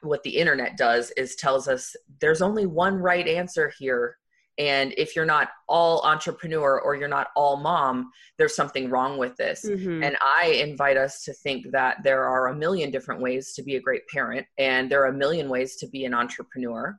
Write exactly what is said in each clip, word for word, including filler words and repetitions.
what the internet does is tells us there's only one right answer here. And if you're not all entrepreneur or you're not all mom, there's something wrong with this. Mm-hmm. And I invite us to think that there are a million different ways to be a great parent, and there are a million ways to be an entrepreneur.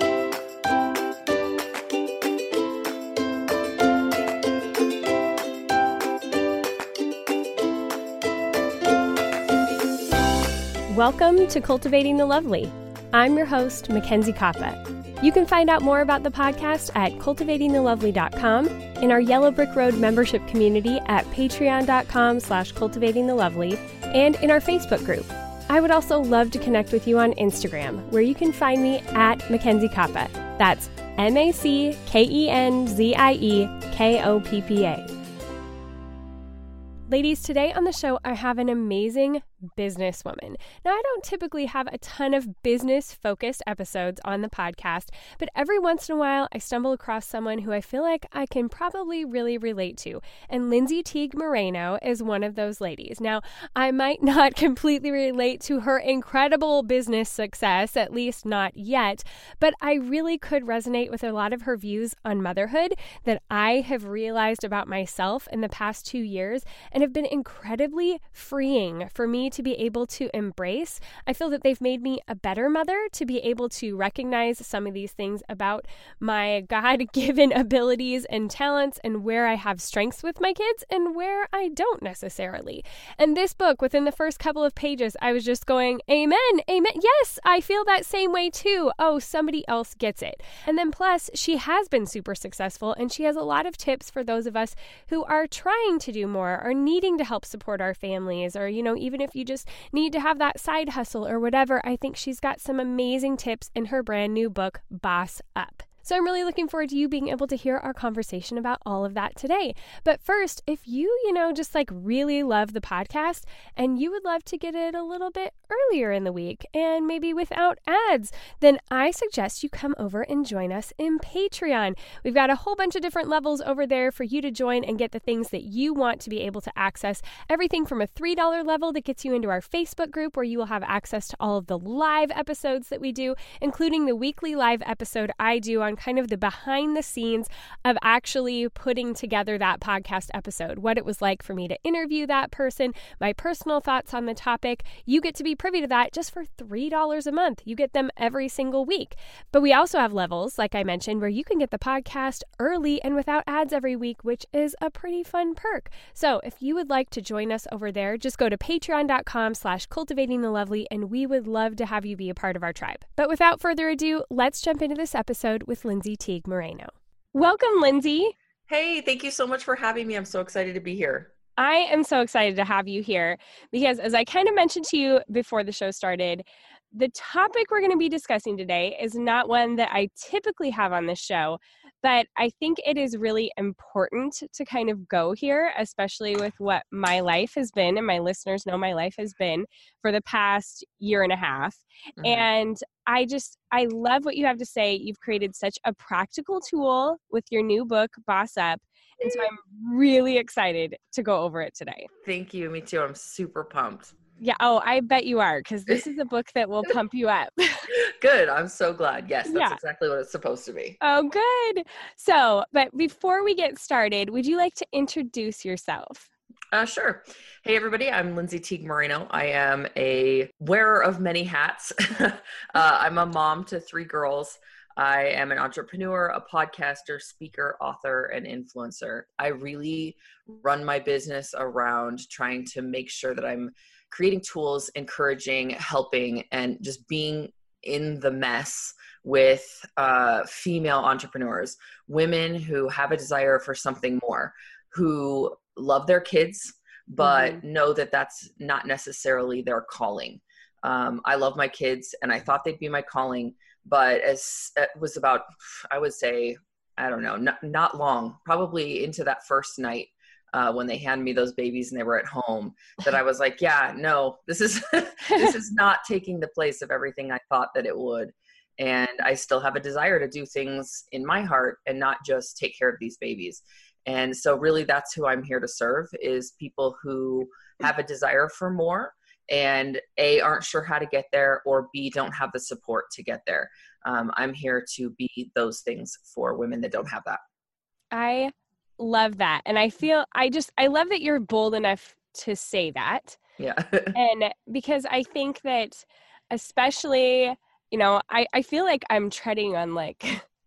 Welcome to Cultivating the Lovely. I'm your host, Mackenzie Koppa. You can find out more about the podcast at cultivating the lovely dot com, in our Yellow Brick Road membership community at patreon.com slash cultivatingthelovely, and in our Facebook group. I would also love to connect with you on Instagram, where you can find me at Mackenzie Koppa. That's M A C K E N Z I E K O P P A. Ladies, today on the show, I have an amazing businesswoman. Now, I don't typically have a ton of business-focused episodes on the podcast, but every once in a while, I stumble across someone who I feel like I can probably really relate to, and Lindsay Teague Moreno is one of those ladies. Now, I might not completely relate to her incredible business success, at least not yet, but I really could resonate with a lot of her views on motherhood that I have realized about myself in the past two years and have been incredibly freeing for me to be able to embrace. I feel that they've made me a better mother to be able to recognize some of these things about my God-given abilities and talents and where I have strengths with my kids and where I don't necessarily. And this book, within the first couple of pages, I was just going, amen, amen. Yes, I feel that same way too. Oh, somebody else gets it. And then plus, she has been super successful, and she has a lot of tips for those of us who are trying to do more or needing to help support our families, or, you know, even if you just need to have that side hustle or whatever. I think she's got some amazing tips in her brand new book, Boss Up. So I'm really looking forward to you being able to hear our conversation about all of that today. But first, if you, you know, just like really love the podcast and you would love to get it a little bit earlier in the week and maybe without ads, then I suggest you come over and join us in Patreon. We've got a whole bunch of different levels over there for you to join and get the things that you want to be able to access. Everything from a three dollars level that gets you into our Facebook group, where you will have access to all of the live episodes that we do, including the weekly live episode I do on kind of the behind the scenes of actually putting together that podcast episode, what it was like for me to interview that person, my personal thoughts on the topic. You get to be privy to that just for three dollars a month. You get them every single week. But we also have levels, like I mentioned, where you can get the podcast early and without ads every week, which is a pretty fun perk. So if you would like to join us over there, just go to patreon.com slash cultivating the lovely, and we would love to have you be a part of our tribe. But without further ado, let's jump into this episode with Lindsay Teague Moreno. Welcome, Lindsay. Hey, thank you so much for having me. I'm so excited to be here. I am so excited to have you here because, as I kind of mentioned to you before the show started, the topic we're going to be discussing today is not one that I typically have on this show, but I think it is really important to kind of go here, especially with what my life has been, and my listeners know my life has been for the past year and a half. Mm-hmm. And I just, I love what you have to say. You've created such a practical tool with your new book, Boss Up. And so I'm really excited to go over it today. Thank you. Me too. I'm super pumped. Yeah. Oh, I bet you are, because this is a book that will pump you up. Good. I'm so glad. Yes, that's yeah. exactly what it's supposed to be. Oh, good. So, but before we get started, would you like to introduce yourself? Uh, sure. Hey, everybody. I'm Lindsay Teague Moreno. I am a wearer of many hats. uh, I'm a mom to three girls. I am an entrepreneur, a podcaster, speaker, author, and influencer. I really run my business around trying to make sure that I'm creating tools, encouraging, helping, and just being in the mess with uh, female entrepreneurs, women who have a desire for something more, who love their kids, but mm-hmm. know that that's not necessarily their calling. Um, I love my kids, and I thought they'd be my calling, but as it was about, I would say, I don't know, not, not long, probably into that first night uh, when they handed me those babies and they were at home, that I was like, yeah, no, this is this is not taking the place of everything I thought that it would. And I still have a desire to do things in my heart and not just take care of these babies. And so really that's who I'm here to serve, is people who have a desire for more and A, aren't sure how to get there, or B, don't have the support to get there. Um, I'm here to be those things for women that don't have that. I love that. And I feel, I just, I love that you're bold enough to say that. Yeah. And because I think that especially, you know, I, I feel like I'm treading on like,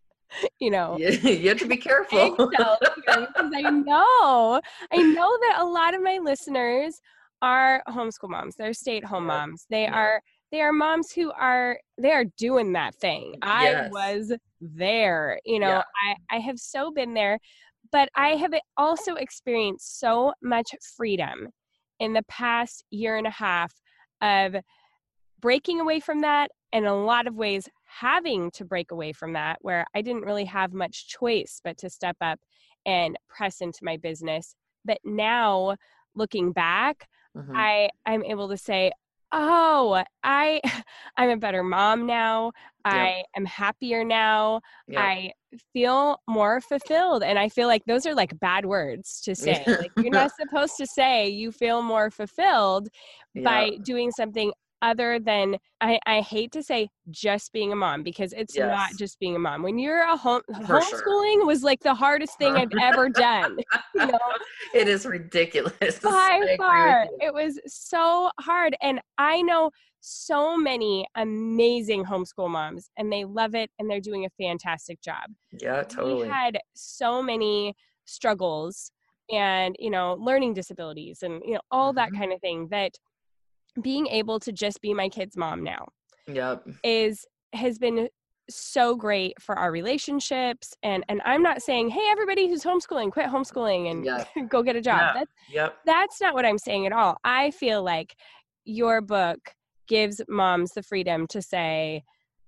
you know, you, you have to be careful. eggshells here, because I know, I know that a lot of my listeners are homeschool moms. They're stay-at-home Yeah. moms. They Yeah. are, they are moms who are, they are doing that thing. I Yes. was there, you know, Yeah. I, I have so been there, but I have also experienced so much freedom in the past year and a half of breaking away from that, and in a lot of ways having to break away from that, where I didn't really have much choice but to step up and press into my business. But now looking back, Mm-hmm. I, I'm able to say, oh, I, I'm a better mom now. Yep. I am happier now. Yep. I feel more fulfilled. And I feel like those are like bad words to say. Like, you're not supposed to say you feel more fulfilled by Yep. doing something other than, I, I hate to say just being a mom, because it's Yes. not just being a mom. When you're a home, For homeschooling sure. was like the hardest thing I've ever done. You know, it is ridiculous. by far, it was so hard. And I know so many amazing homeschool moms, and they love it, and they're doing a fantastic job. Yeah, totally. We had so many struggles and, you know, learning disabilities and, you know, all Mm-hmm. that kind of thing, that being able to just be my kid's mom now Yep. is, has been so great for our relationships. And, and I'm not saying, hey, everybody who's homeschooling, quit homeschooling and Yep. go get a job. Yeah. That's, Yep. that's not what I'm saying at all. I feel like your book gives moms the freedom to say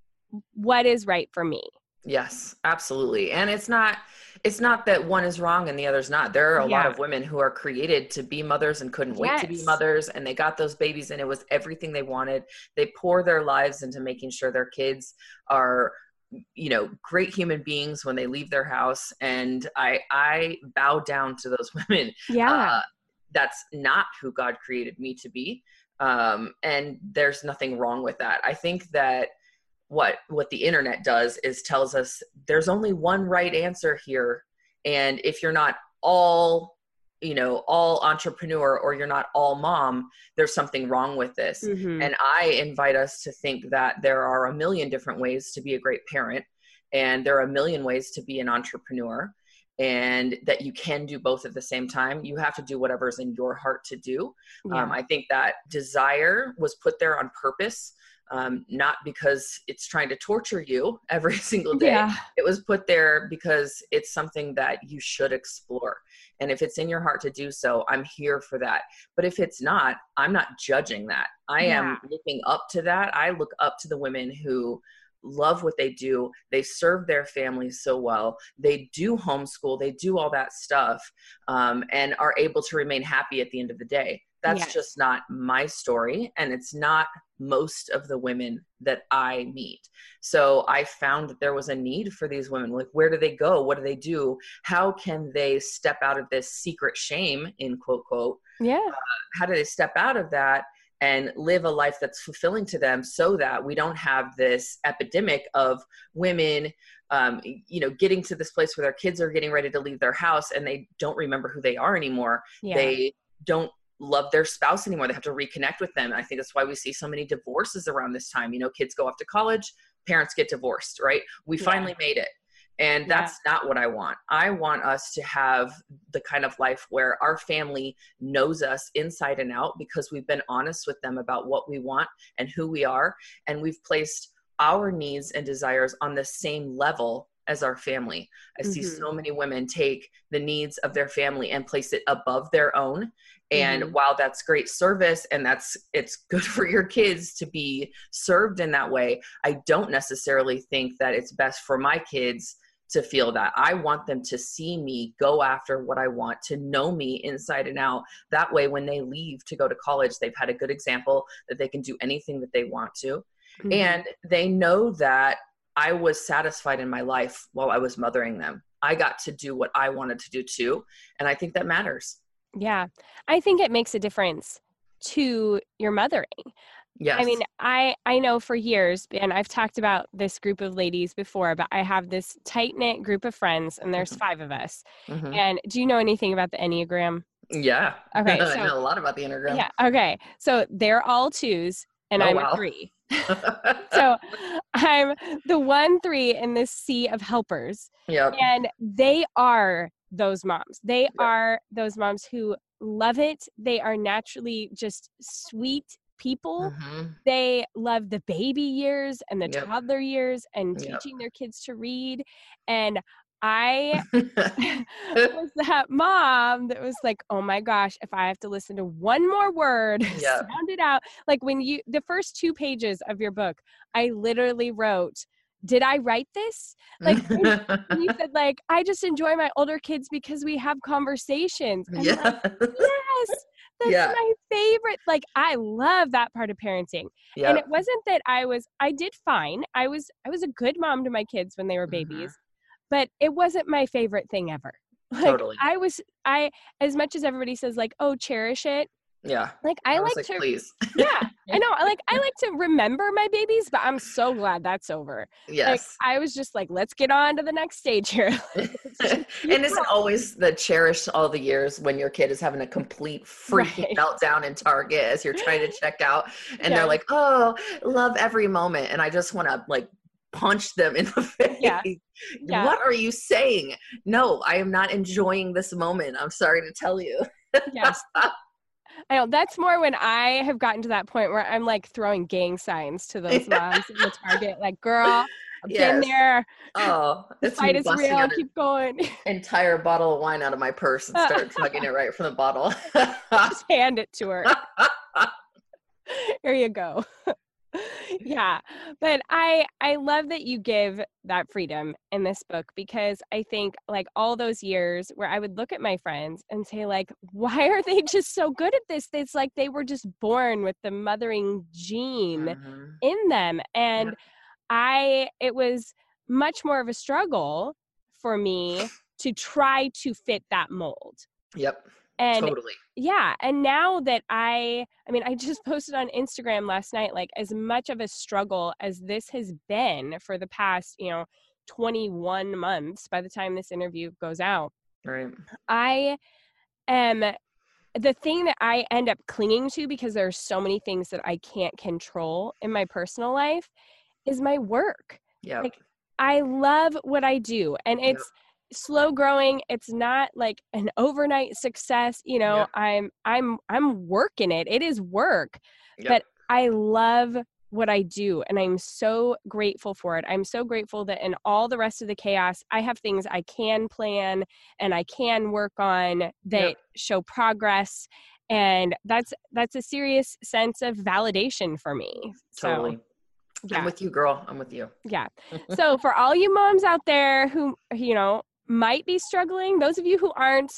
what is right for me. Yes, absolutely. And it's not, it's not that one is wrong and the other's not. There are a lot Yeah. of women who are created to be mothers and couldn't wait to be Yes. mothers, and they got those babies and it was everything they wanted. They pour their lives into making sure their kids are, you know, great human beings when they leave their house. And I, I bow down to those women. Yeah. Uh, that's not who God created me to be. Um, and there's nothing wrong with that. I think that what what the internet does is tells us there's only one right answer here, and if you're not all, you know, all entrepreneur, or you're not all mom, there's something wrong with this. Mm-hmm. And I invite us to think that there are a million different ways to be a great parent, and there are a million ways to be an entrepreneur, and that you can do both at the same time. You have to do whatever's in your heart to do. Yeah. Um, I think that desire was put there on purpose. Um, not because it's trying to torture you every single day. Yeah. It was put there because it's something that you should explore. And if it's in your heart to do so, I'm here for that. But if it's not, I'm not judging that. I Yeah. am looking up to that. I look up to the women who love what they do. They serve their families so well. They do homeschool. They do all that stuff, um, and are able to remain happy at the end of the day. That's Yes. just not my story. And it's not most of the women that I meet. So I found that there was a need for these women. Like, where do they go? What do they do? How can they step out of this secret shame, in quote, quote? Yeah. Uh, how do they step out of that and live a life that's fulfilling to them, so that we don't have this epidemic of women, um, you know, getting to this place where their kids are getting ready to leave their house and they don't remember who they are anymore. Yeah. They don't love their spouse anymore. They have to reconnect with them. And I think that's why we see so many divorces around this time. You know, kids go off to college, parents get divorced, right? We Yeah. finally made it. And that's yeah. not what I want. I want us to have the kind of life where our family knows us inside and out, because we've been honest with them about what we want and who we are. And we've placed our needs and desires on the same level as our family. I mm-hmm. see so many women take the needs of their family and place it above their own. And mm-hmm. while that's great service and that's, it's good for your kids to be served in that way, I don't necessarily think that it's best for my kids to feel that. I want them to see me go after what I want, to know me inside and out. That way, when they leave to go to college, they've had a good example that they can do anything that they want to. Mm-hmm. And they know that I was satisfied in my life while I was mothering them. I got to do what I wanted to do too. And I think that matters. Yeah. I think it makes a difference to your mothering. Yes. I mean, I, I know for years, and I've talked about this group of ladies before, but I have this tight-knit group of friends, and there's mm-hmm. five of us. Mm-hmm. And do you know anything about the Enneagram? Yeah. Okay. I So, know a lot about the Enneagram. Yeah. Okay. So they're all twos, and oh, I'm wow. a three. So I'm the one three in this sea of helpers. Yep. And they are those moms. They yep. are those moms who love it. They are naturally just sweet people. Mm-hmm. They love the baby years and the yep. toddler years and yep. teaching their kids to read. And I was that mom that was like, oh my gosh, if I have to listen to one more word, yep. sound it out. Like when you, the first two pages of your book, I literally wrote, did I write this? Like you said, like, I just enjoy my older kids because we have conversations. And yeah. like, yes, that's yeah. my favorite. Like, I love that part of parenting. Yep. And it wasn't that I was, I did fine. I was, I was a good mom to my kids when they were babies. Mm-hmm. But it wasn't my favorite thing ever. Like, totally. I was, I, as much as everybody says like, oh, cherish it. Yeah. Like I, I like, like to, please. yeah, I know. I like, I like to remember my babies, but I'm so glad that's over. Yes. Like, I was just like, let's get on to the next stage here. And isn't always the cherish all the years when your kid is having a complete freaking right. meltdown in Target as you're trying to check out and yeah. they're like, oh, love every moment. And I just want to like punch them in the face. Yeah. Yeah. What are you saying? No, I am not enjoying this moment. I'm sorry to tell you. Yes. I know that's more when I have gotten to that point where I'm like throwing gang signs to those moms in the Target, like, girl, I've yes. been there. Oh, the fight is real. Keep going. Entire bottle of wine out of my purse and start chugging it right from the bottle. Just hand it to her. Here you go. Yeah. But I, I love that you give that freedom in this book because I think like all those years where I would look at my friends and say like, why are they just so good at this? It's like they were just born with the mothering gene mm-hmm. in them. And yeah. I, it was much more of a struggle for me to try to fit that mold. Yep. And totally. Yeah. And now that I, I mean, I just posted on Instagram last night, like as much of a struggle as this has been for the past, you know, twenty-one months by the time this interview goes out. Right. I am the thing that I end up clinging to because there are so many things that I can't control in my personal life is my work. Yeah. Like I love what I do and it's, yep. slow growing. It's not like an overnight success. You know, yep. I'm, I'm, I'm working it. It is work, yep. but I love what I do. And I'm so grateful for it. I'm so grateful that in all the rest of the chaos, I have things I can plan and I can work on that yep. show progress. And that's, that's a serious sense of validation for me. Totally. So, yeah. I'm with you, girl. I'm with you. Yeah. So for all you moms out there who, you know, might be struggling, those of you who aren't,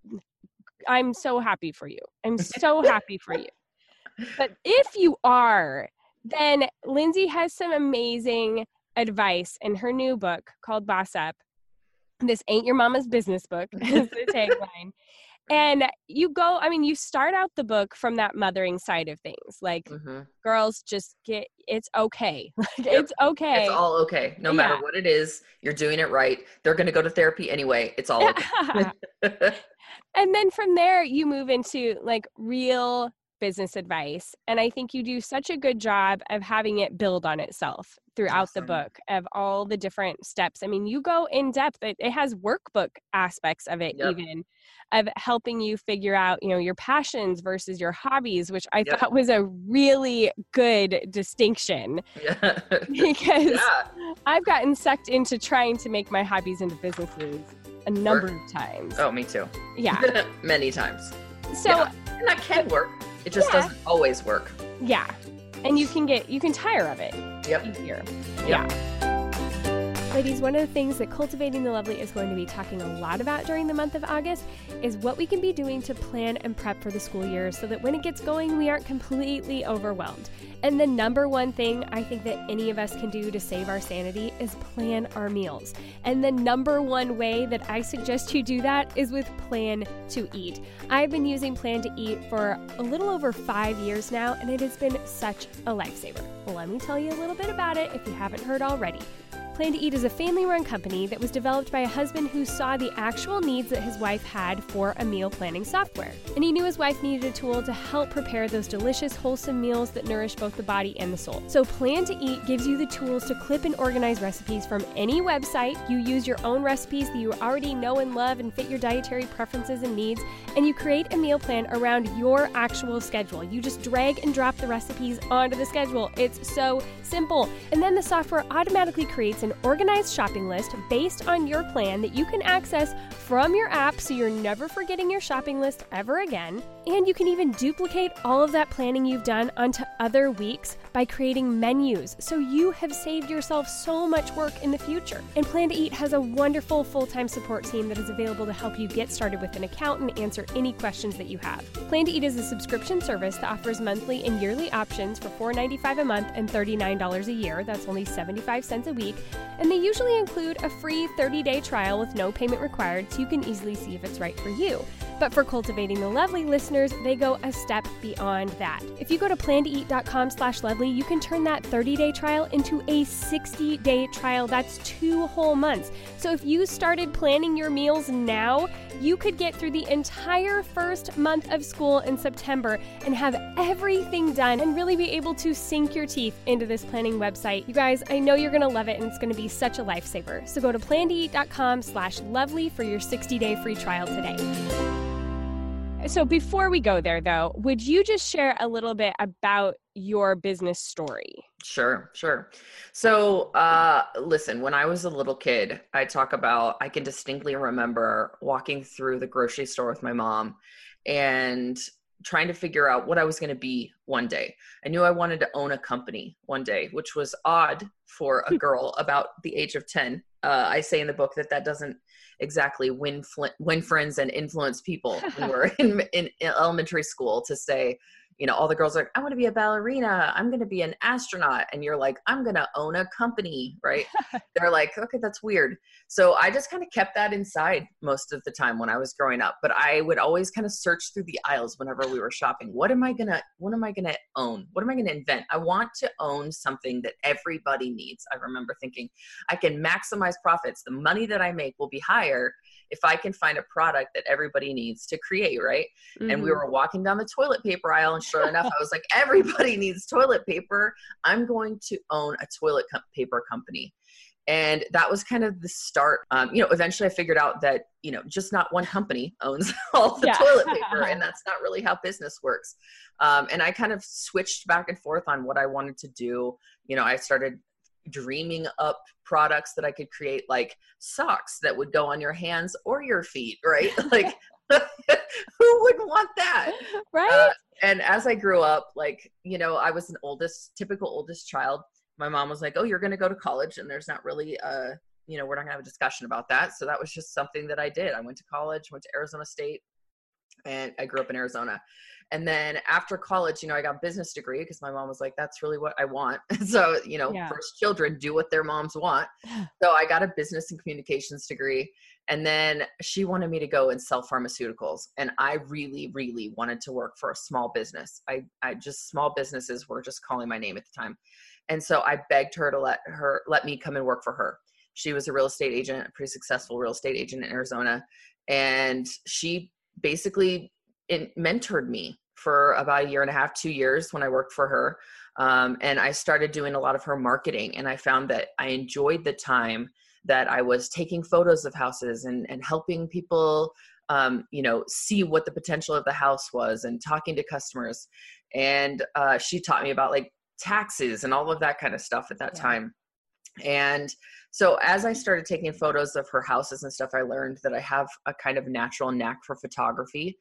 I'm so happy for you. I'm so happy for you. But if you are, then Lindsay has some amazing advice in her new book called Boss Up. This ain't your mama's business book is the tagline. And you go, I mean, you start out the book from that mothering side of things. Like, mm-hmm. girls, just get, it's okay. Like, yep. It's okay. It's all okay. No matter yeah. what it is, you're doing it right. They're going to go to therapy anyway. It's all okay. And then from there, you move into like real business advice. And I think you do such a good job of having it build on itself throughout awesome. The book of all the different steps. I mean, you go in depth. It, it has workbook aspects of it yep. even. Of helping you figure out, you know, your passions versus your hobbies, which I yep. thought was a really good distinction. Yeah. Because yeah. I've gotten sucked into trying to make my hobbies into businesses a number work. Of times. Oh, me too. Yeah. Many times. So yeah. And that can work. It just yeah. doesn't always work. Yeah. And you can get, you can tire of it. Yep. Easier. Yep. Yeah. Ladies, one of the things that Cultivating the Lovely is going to be talking a lot about during the month of August is what we can be doing to plan and prep for the school year so that when it gets going, we aren't completely overwhelmed. And the number one thing I think that any of us can do to save our sanity is plan our meals. And the number one way that I suggest you do that is with Plan to Eat. I've been using Plan to Eat for a little over five years now, and it has been such a lifesaver. Well, let me tell you a little bit about it if you haven't heard already. Plan to Eat is a family-run company that was developed by a husband who saw the actual needs that his wife had for a meal planning software. And he knew his wife needed a tool to help prepare those delicious, wholesome meals that nourish both the body and the soul. So Plan to Eat gives you the tools to clip and organize recipes from any website. You use your own recipes that you already know and love and fit your dietary preferences and needs, and you create a meal plan around your actual schedule. You just drag and drop the recipes onto the schedule. It's so simple. And then the software automatically creates an organized shopping list based on your plan that you can access from your app so you're never forgetting your shopping list ever again. And you can even duplicate all of that planning you've done onto other weeks by creating menus, so you have saved yourself so much work in the future. And Plan to Eat has a wonderful full-time support team that is available to help you get started with an account and answer any questions that you have. Plan to Eat is a subscription service that offers monthly and yearly options for four dollars and ninety-five cents a month and thirty-nine dollars a year. That's only seventy-five cents a week. And they usually include a free thirty-day trial with no payment required, so you can easily see if it's right for you. But for Cultivating the Lovely listeners, they go a step beyond that. If you go to plan to eat dot com slash lovely, you can turn that thirty-day trial into a sixty-day trial. That's two whole months. So if you started planning your meals now, you could get through the entire first month of school in September and have everything done and really be able to sink your teeth into this planning website. You guys, I know you're going to love it, and it's going to be such a lifesaver. So go to plan to eat dot com slash lovely for your sixty-day free trial today. So before we go there, though, would you just share a little bit about your business story? Sure, sure. So, uh, listen, when I was a little kid, I talk about, I can distinctly remember walking through the grocery store with my mom and trying to figure out what I was going to be one day. I knew I wanted to own a company one day, which was odd for a girl about the age of ten. Uh, I say in the book that that doesn't exactly win fl- win friends and influence people when we're in, in, in elementary school to say, you know, all the girls are like, I want to be a ballerina. I'm going to be an astronaut. And you're like, I'm going to own a company, right? They're like, okay, that's weird. So I just kind of kept that inside most of the time when I was growing up. But I would always kind of search through the aisles whenever we were shopping. What am I going to, what am I going to own? What am I going to invent? I want to own something that everybody needs. I remember thinking I can maximize profits. The money that I make will be higher if I can find a product that everybody needs to create, right? Mm-hmm. And we were walking down the toilet paper aisle, and sure enough, I was like, everybody needs toilet paper. I'm going to own a toilet co- paper company. And that was kind of the start. Um, you know, eventually I figured out that, you know, just not one company owns all the yeah. toilet paper, and that's not really how business works. Um, and I kind of switched back and forth on what I wanted to do. You know, I started dreaming up products that I could create, like socks that would go on your hands or your feet, right? Like, who wouldn't want that? Right. Uh, and as I grew up, like, you know, I was an oldest, typical oldest child. My mom was like, oh, you're going to go to college, and there's not really, uh, you know, we're not gonna have a discussion about that. So that was just something that I did. I went to college, went to Arizona State, and I grew up in Arizona. And then after college, you know, I got a business degree because my mom was like, that's really what I want. So, you know, yeah. first children do what their moms want. So I got a business and communications degree. And then she wanted me to go and sell pharmaceuticals. And I really, really wanted to work for a small business. I, I just, small businesses were just calling my name at the time. And so I begged her to let her, let me come and work for her. She was a real estate agent, a pretty successful real estate agent in Arizona. And she basically it mentored me for about a year and a half, two years when I worked for her. Um, and I started doing a lot of her marketing. And I found that I enjoyed the time that I was taking photos of houses and, and helping people, um, you know, see what the potential of the house was and talking to customers. And uh, she taught me about like taxes and all of that kind of stuff at that yeah. time. And so as I started taking photos of her houses and stuff, I learned that I have a kind of natural knack for photography.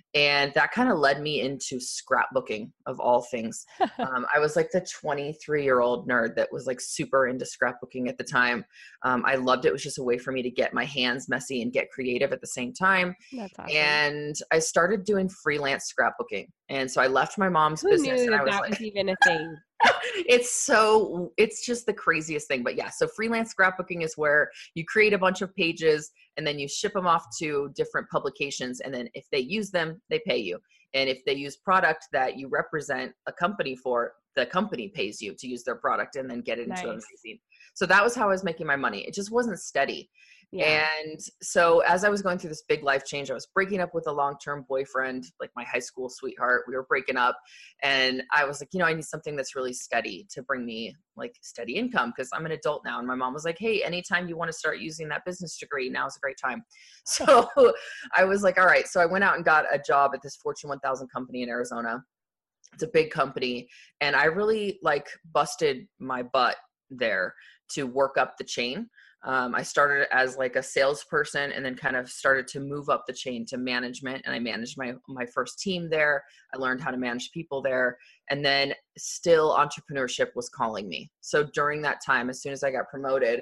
And that kind of led me into scrapbooking of all things. Um, I was like the twenty-three year old nerd that was like super into scrapbooking at the time. Um, I loved it. It was just a way for me to get my hands messy and get creative at the same time. That's awesome. And I started doing freelance scrapbooking. And so I left my mom's Who business. knew And that I was that like, was even a thing? it's so, it's just the craziest thing. But yeah, so freelance scrapbooking is where you create a bunch of pages and then you ship them off to different publications. And then if they use them, they pay you. And if they use product that you represent a company for, the company pays you to use their product and then get it into a Nice. magazine. So that was how I was making my money. It just wasn't steady. Yeah. And so as I was going through this big life change, I was breaking up with a long-term boyfriend, like my high school sweetheart. We were breaking up and I was like, you know, I need something that's really steady to bring me like steady income because I'm an adult now. And my mom was like, hey, anytime you want to start using that business degree, now's a great time. So I was like, all right. So I went out and got a job at this Fortune one thousand company in Arizona. It's a big company. And I really like busted my butt there to work up the chain. Um, I started as like a salesperson and then kind of started to move up the chain to management. And I managed my, my first team there. I learned how to manage people there. And then still entrepreneurship was calling me. So during that time, as soon as I got promoted,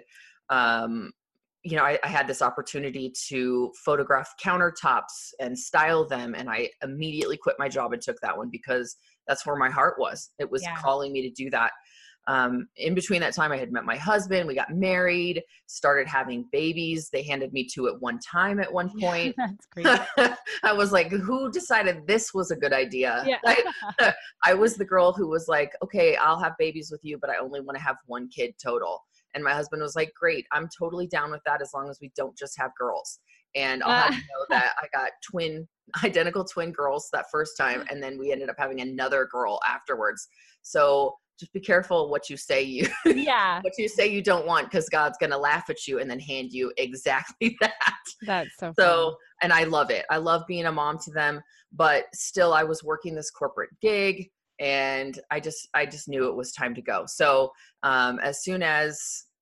um, you know, I, I had this opportunity to photograph countertops and style them. And I immediately quit my job and took that one because that's where my heart was. It was Yeah. calling me to do that. Um, in between that time, I had met my husband, we got married, started having babies. They handed me two at one time at one point. That's great. I was like, who decided this was a good idea? Yeah. I, I was the girl who was like, okay, I'll have babies with you, but I only want to have one kid total. And my husband was like, great, I'm totally down with that as long as we don't just have girls. And I'll have you know that I got twin, identical twin girls that first time. And then we ended up having another girl afterwards. So just be careful what you say you Yeah. what you say you don't want, because God's gonna laugh at you and then hand you exactly that. That's so So, funny. and I love it. I love being a mom to them, but still I was working this corporate gig and I just I just knew it was time to go. So um as soon as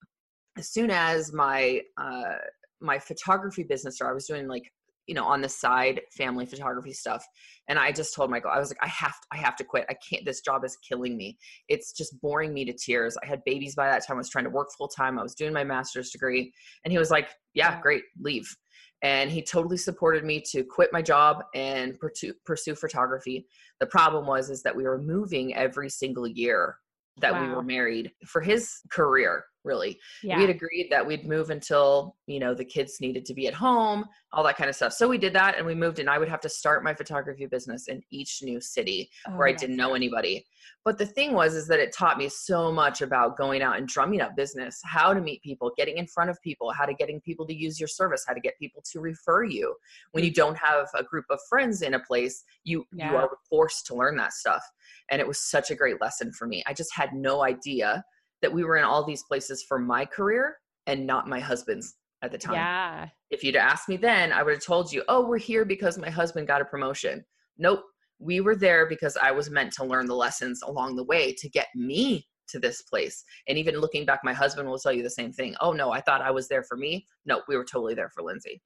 as soon as my uh my photography business started, I was doing like, you know, on the side family photography stuff. And I just told Michael, I was like, I have to, I have to quit. I can't, this job is killing me. It's just boring me to tears. I had babies by that time. I was trying to work full time. I was doing my master's degree. And he was like, yeah, great, leave. And he totally supported me to quit my job and pursue, pursue photography. The problem was, is that we were moving every single year that Wow. we were married for his career, really. Yeah. We had agreed that we'd move until, you know, the kids needed to be at home, all that kind of stuff. So we did that and we moved, and I would have to start my photography business in each new city Oh, where I that's didn't know anybody. But the thing was, is that it taught me so much about going out and drumming up business, how to meet people, getting in front of people, how to getting people to use your service, how to get people to refer you. When you don't have a group of friends in a place, you, Yeah. you are forced to learn that stuff. And it was such a great lesson for me. I just had no idea that we were in all these places for my career and not my husband's at the time. Yeah. If you'd asked me then, I would have told you, oh, we're here because my husband got a promotion. Nope. We were there because I was meant to learn the lessons along the way to get me to this place. And even looking back, my husband will tell you the same thing. Oh no, I thought I was there for me. No, we were totally there for Lindsay.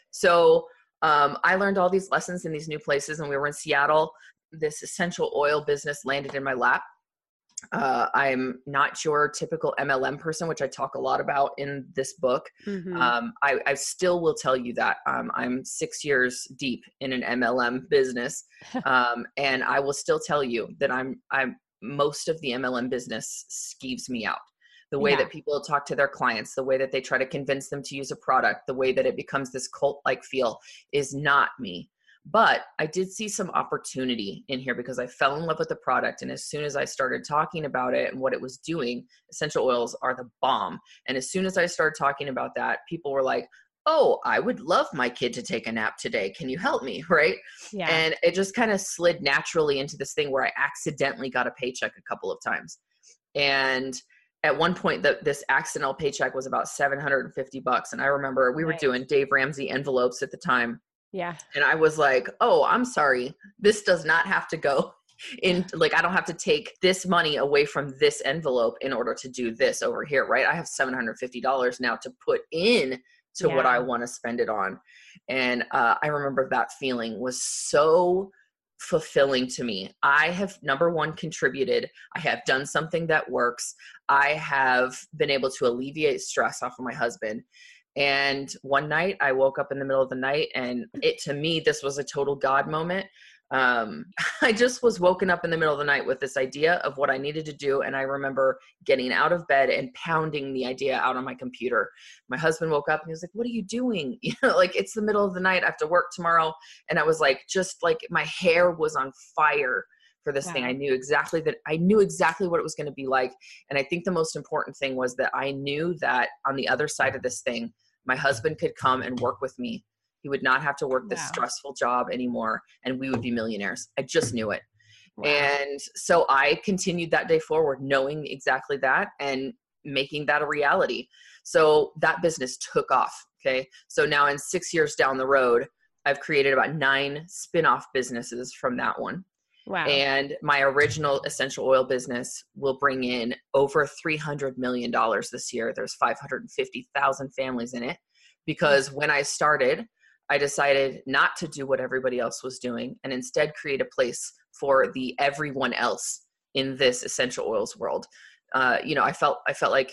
So um, I learned all these lessons in these new places, and we were in Seattle. This essential oil business landed in my lap. Uh, I'm not your typical M L M person, which I talk a lot about in this book. Mhm. Um, I, I still will tell you that um, I'm six years deep in an M L M business, um, and I will still tell you that I'm I'm most of the M L M business skeeves me out. The way Yeah. that people talk to their clients, the way that they try to convince them to use a product, the way that it becomes this cult-like feel is not me. But I did see some opportunity in here because I fell in love with the product. And as soon as I started talking about it and what it was doing, essential oils are the bomb. And as soon as I started talking about that, people were like, oh, I would love my kid to take a nap today. Can you help me? Right. Yeah. And it just kind of slid naturally into this thing where I accidentally got a paycheck a couple of times. And at one point, the, this accidental paycheck was about seven hundred fifty bucks. And I remember we were Nice. doing Dave Ramsey envelopes at the time. Yeah. And I was like, oh, I'm sorry. This does not have to go in. Like, I don't have to take this money away from this envelope in order to do this over here, right? I have seven hundred fifty dollars now to put in to yeah. what I want to spend it on. And uh, I remember that feeling was so fulfilling to me. I have, number one, contributed. I have done something that works. I have been able to alleviate stress off of my husband. And one night I woke up in the middle of the night, and it, to me, this was a total God moment. Um, I just was woken up in the middle of the night with this idea of what I needed to do. And I remember getting out of bed and pounding the idea out on my computer. My husband woke up and he was like, "What are you doing?" You know, like, it's the middle of the night. I have to work tomorrow. And I was like, just like my hair was on fire for this wow. thing. I knew exactly that I knew exactly what it was going to be like. And I think the most important thing was that I knew that on the other side of this thing, my husband could come and work with me. He would not have to work this wow. stressful job anymore, and we would be millionaires. I just knew it. Wow. And so I continued that day forward, knowing exactly that and making that a reality. So that business took off. Okay. So now in six years down the road, I've created about nine spin-off businesses from that one. Wow. And my original essential oil business will bring in over three hundred million dollars this year. There's five hundred fifty thousand families in it, because when I started, I decided not to do what everybody else was doing and instead create a place for the everyone else in this essential oils world. Uh, you know, I felt, I felt like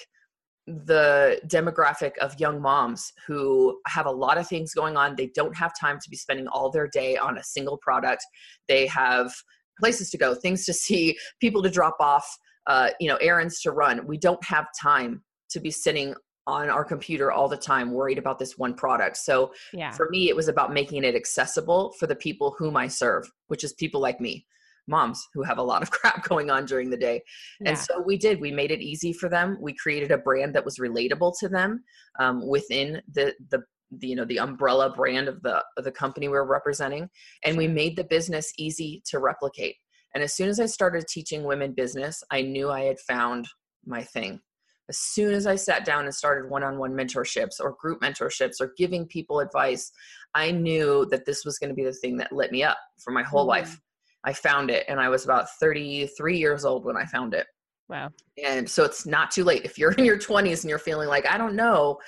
the demographic of young moms who have a lot of things going on. They don't have time to be spending all their day on a single product. They have places to go, things to see, people to drop off, uh, you know, errands to run. We don't have time to be sitting on our computer all the time worried about this one product. So yeah. for me, it was about making it accessible for the people whom I serve, which is people like me, moms who have a lot of crap going on during the day. Yeah. And so we did, we made it easy for them. We created a brand that was relatable to them um, within the, the, the, you know, the umbrella brand of the, of the company we're representing. And we made the business easy to replicate. And as soon as I started teaching women business, I knew I had found my thing. As soon as I sat down and started one-on-one mentorships or group mentorships or giving people advice, I knew that this was going to be the thing that lit me up for my whole mm-hmm. life. I found it, and I was about thirty-three years old when I found it. Wow. And so it's not too late. If you're in your twenties and you're feeling like, I don't know,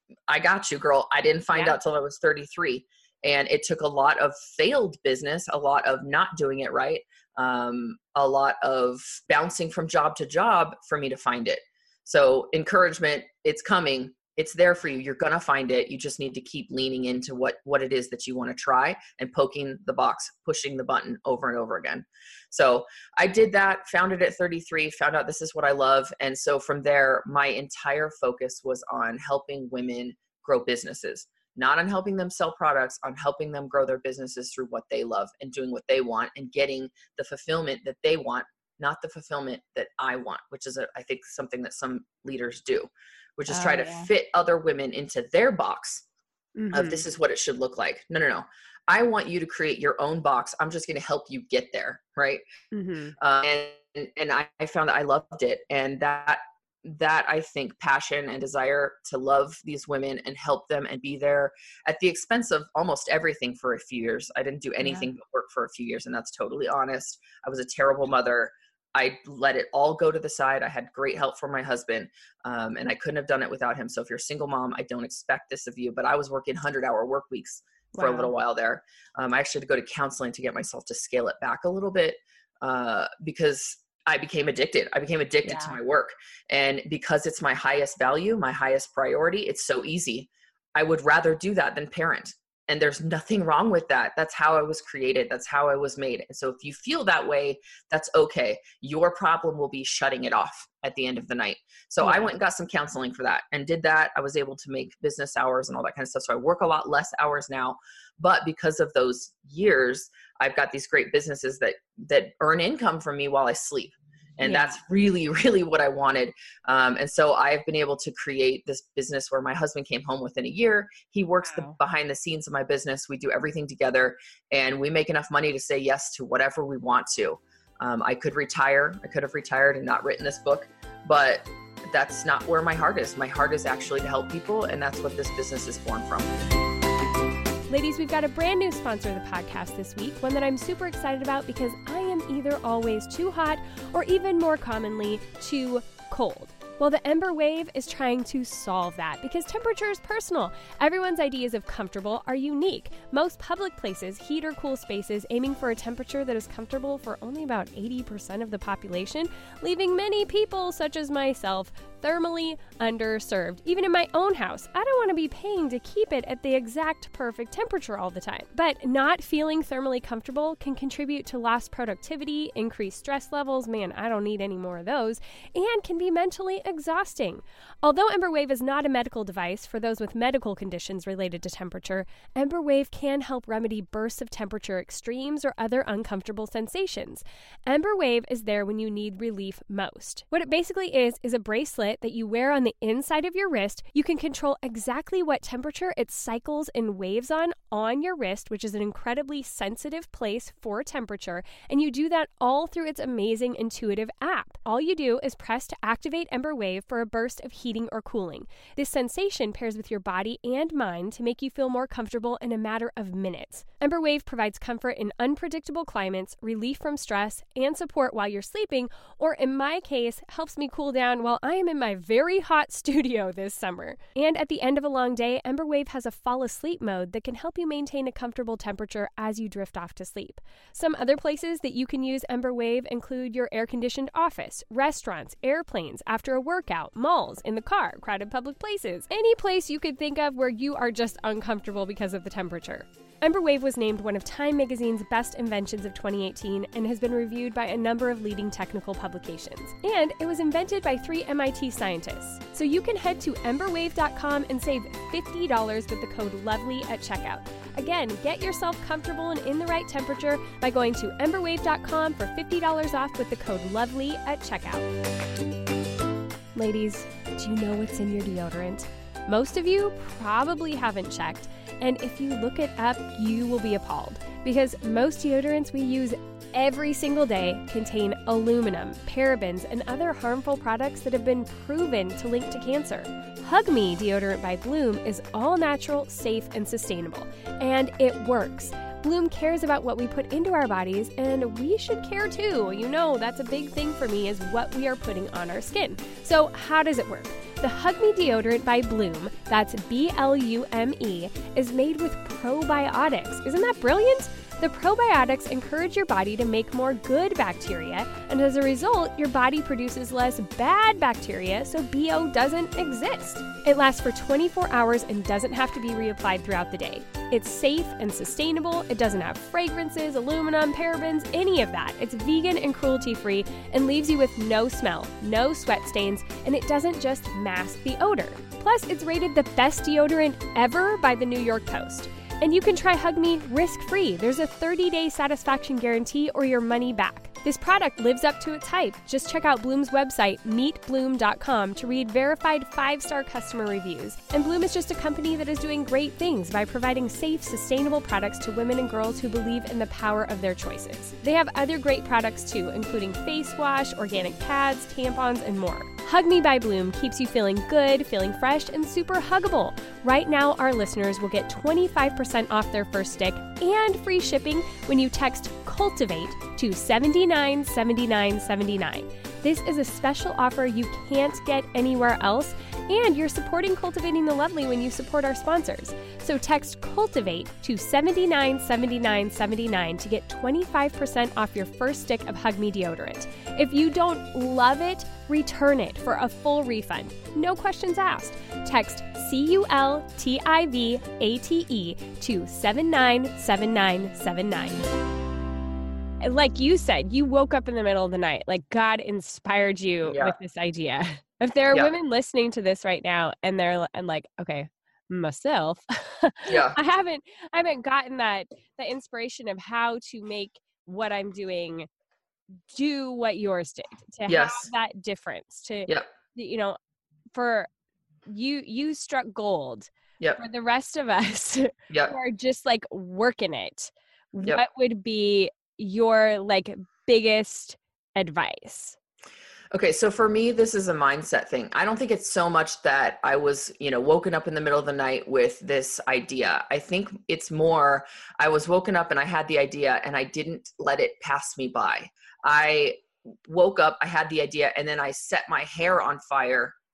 I got you, girl. I didn't find yeah. out till I was thirty-three. And it took a lot of failed business, a lot of not doing it right, um, a lot of bouncing from job to job for me to find it. So encouragement, it's coming. It's there for you. You're going to find it. You just need to keep leaning into what, what it is that you want to try and poking the box, pushing the button over and over again. So I did that, found it at thirty-three, found out this is what I love. And so from there, my entire focus was on helping women grow businesses, not on helping them sell products, on helping them grow their businesses through what they love and doing what they want and getting the fulfillment that they want, not the fulfillment that I want, which is, a, I think, something that some leaders do, which is oh, try to yeah. fit other women into their box mm-hmm. of this is what it should look like. No, no, no. I want you to create your own box. I'm just going to help you get there. Right. Mm-hmm. Uh, and, and I, I found that I loved it. And that, that I think passion and desire to love these women and help them and be there at the expense of almost everything for a few years. I didn't do anything yeah. but work for a few years. And that's totally honest. I was a terrible mother. I let it all go to the side. I had great help from my husband, um, and I couldn't have done it without him. So if you're a single mom, I don't expect this of you, but I was working hundred hour work weeks for wow. a little while there. Um, I actually had to go to counseling to get myself to scale it back a little bit uh, because I became addicted. I became addicted yeah. to my work. And because it's my highest value, my highest priority, it's so easy. I would rather do that than parent. And there's nothing wrong with that. That's how I was created. That's how I was made. And so if you feel that way, that's okay. Your problem will be shutting it off at the end of the night. So yeah. I went and got some counseling for that and did that. I was able to make business hours and all that kind of stuff. So I work a lot less hours now, but because of those years, I've got these great businesses that, that earn income from me while I sleep. And yeah. that's really, really what I wanted. Um, and so I've been able to create this business where my husband came home within a year. He works wow. the behind the scenes of my business. We do everything together and we make enough money to say yes to whatever we want to. Um, I could retire. I could have retired and not written this book, but that's not where my heart is. My heart is actually to help people. And that's what this business is born from. Ladies, we've got a brand new sponsor of the podcast this week, one that I'm super excited about because I am either always too hot or even more commonly too cold. Well, the Ember Wave is trying to solve that because temperature is personal. Everyone's ideas of comfortable are unique. Most public places heat or cool spaces aiming for a temperature that is comfortable for only about eighty percent of the population, leaving many people, such as myself, thermally underserved. Even in my own house, I don't want to be paying to keep it at the exact perfect temperature all the time. But not feeling thermally comfortable can contribute to lost productivity, increased stress levels, man, I don't need any more of those, and can be mentally exhausting. Although Emberwave is not a medical device for those with medical conditions related to temperature, Emberwave can help remedy bursts of temperature extremes or other uncomfortable sensations. Emberwave is there when you need relief most. What it basically is, is a bracelet that you wear on the inside of your wrist. You can control exactly what temperature it cycles in waves on on your wrist, which is an incredibly sensitive place for temperature, and you do that all through its amazing intuitive app. All you do is press to activate Emberwave for a burst of heating or cooling. This sensation pairs with your body and mind to make you feel more comfortable in a matter of minutes. Emberwave provides comfort in unpredictable climates, relief from stress, and support while you're sleeping, or in my case, helps me cool down while I am in my very hot studio this summer. And at the end of a long day, Emberwave has a fall asleep mode that can help you maintain a comfortable temperature as you drift off to sleep. Some other places that you can use Emberwave include your air-conditioned office, restaurants, airplanes, after a workout, malls, in the car, crowded public places, any place you could think of where you are just uncomfortable because of the temperature. Emberwave was named one of Time Magazine's best inventions of twenty eighteen and has been reviewed by a number of leading technical publications. And it was invented by three M I T scientists. So you can head to emberwave dot com and save fifty dollars with the code LOVELY at checkout. Again, get yourself comfortable and in the right temperature by going to emberwave dot com for fifty dollars off with the code LOVELY at checkout. Ladies, do you know what's in your deodorant? Most of you probably haven't checked. And if you look it up, you will be appalled because most deodorants we use every single day contain aluminum, parabens, and other harmful products that have been proven to link to cancer. Hug Me deodorant by Bloom is all natural, safe, and sustainable, and it works. Bloom cares about what we put into our bodies, and we should care too. You know, that's a big thing for me is what we are putting on our skin. So how does it work? The Hug Me deodorant by Bloom, that's B L U M E, is made with probiotics. Isn't that brilliant? The probiotics encourage your body to make more good bacteria, and as a result, your body produces less bad bacteria, so B O doesn't exist. It lasts for twenty-four hours and doesn't have to be reapplied throughout the day. It's safe and sustainable. It doesn't have fragrances, aluminum, parabens, any of that. It's vegan and cruelty-free and leaves you with no smell, no sweat stains, and it doesn't just mask the odor. Plus, it's rated the best deodorant ever by the New York Post. And you can try Hug Me risk-free. There's a thirty-day satisfaction guarantee or your money back. This product lives up to its hype. Just check out Bloom's website, meet bloom dot com, to read verified five-star customer reviews. And Bloom is just a company that is doing great things by providing safe, sustainable products to women and girls who believe in the power of their choices. They have other great products too, including face wash, organic pads, tampons, and more. Hug Me by Bloom keeps you feeling good, feeling fresh, and super huggable. Right now, our listeners will get twenty-five percent off their first stick and free shipping when you text CULTIVATE to seven nine seven nine seven nine. This is a special offer you can't get anywhere else, and you're supporting Cultivating the Lovely when you support our sponsors. So text CULTIVATE to seven nine seven nine seven nine to get twenty-five percent off your first stick of Hug Me deodorant. If you don't love it, return it for a full refund. No questions asked. Text C U L T I V A T E to seven nine seven nine seven nine. Like you said, you woke up in the middle of the night. Like God inspired you yeah. with this idea. If there are yeah. women listening to this right now and they're and like, okay, myself, yeah. I haven't I haven't gotten that that inspiration of how to make what I'm doing do what yours did, to yes. have that difference, to yeah. you know, for you you struck gold. Yep. For the rest of us yep. who are just like working it, yep. what would be your like biggest advice? Okay. So for me, this is a mindset thing. I don't think it's so much that I was, you know, woken up in the middle of the night with this idea. I think it's more, I was woken up and I had the idea and I didn't let it pass me by. I woke up, I had the idea, and then I set my hair on fire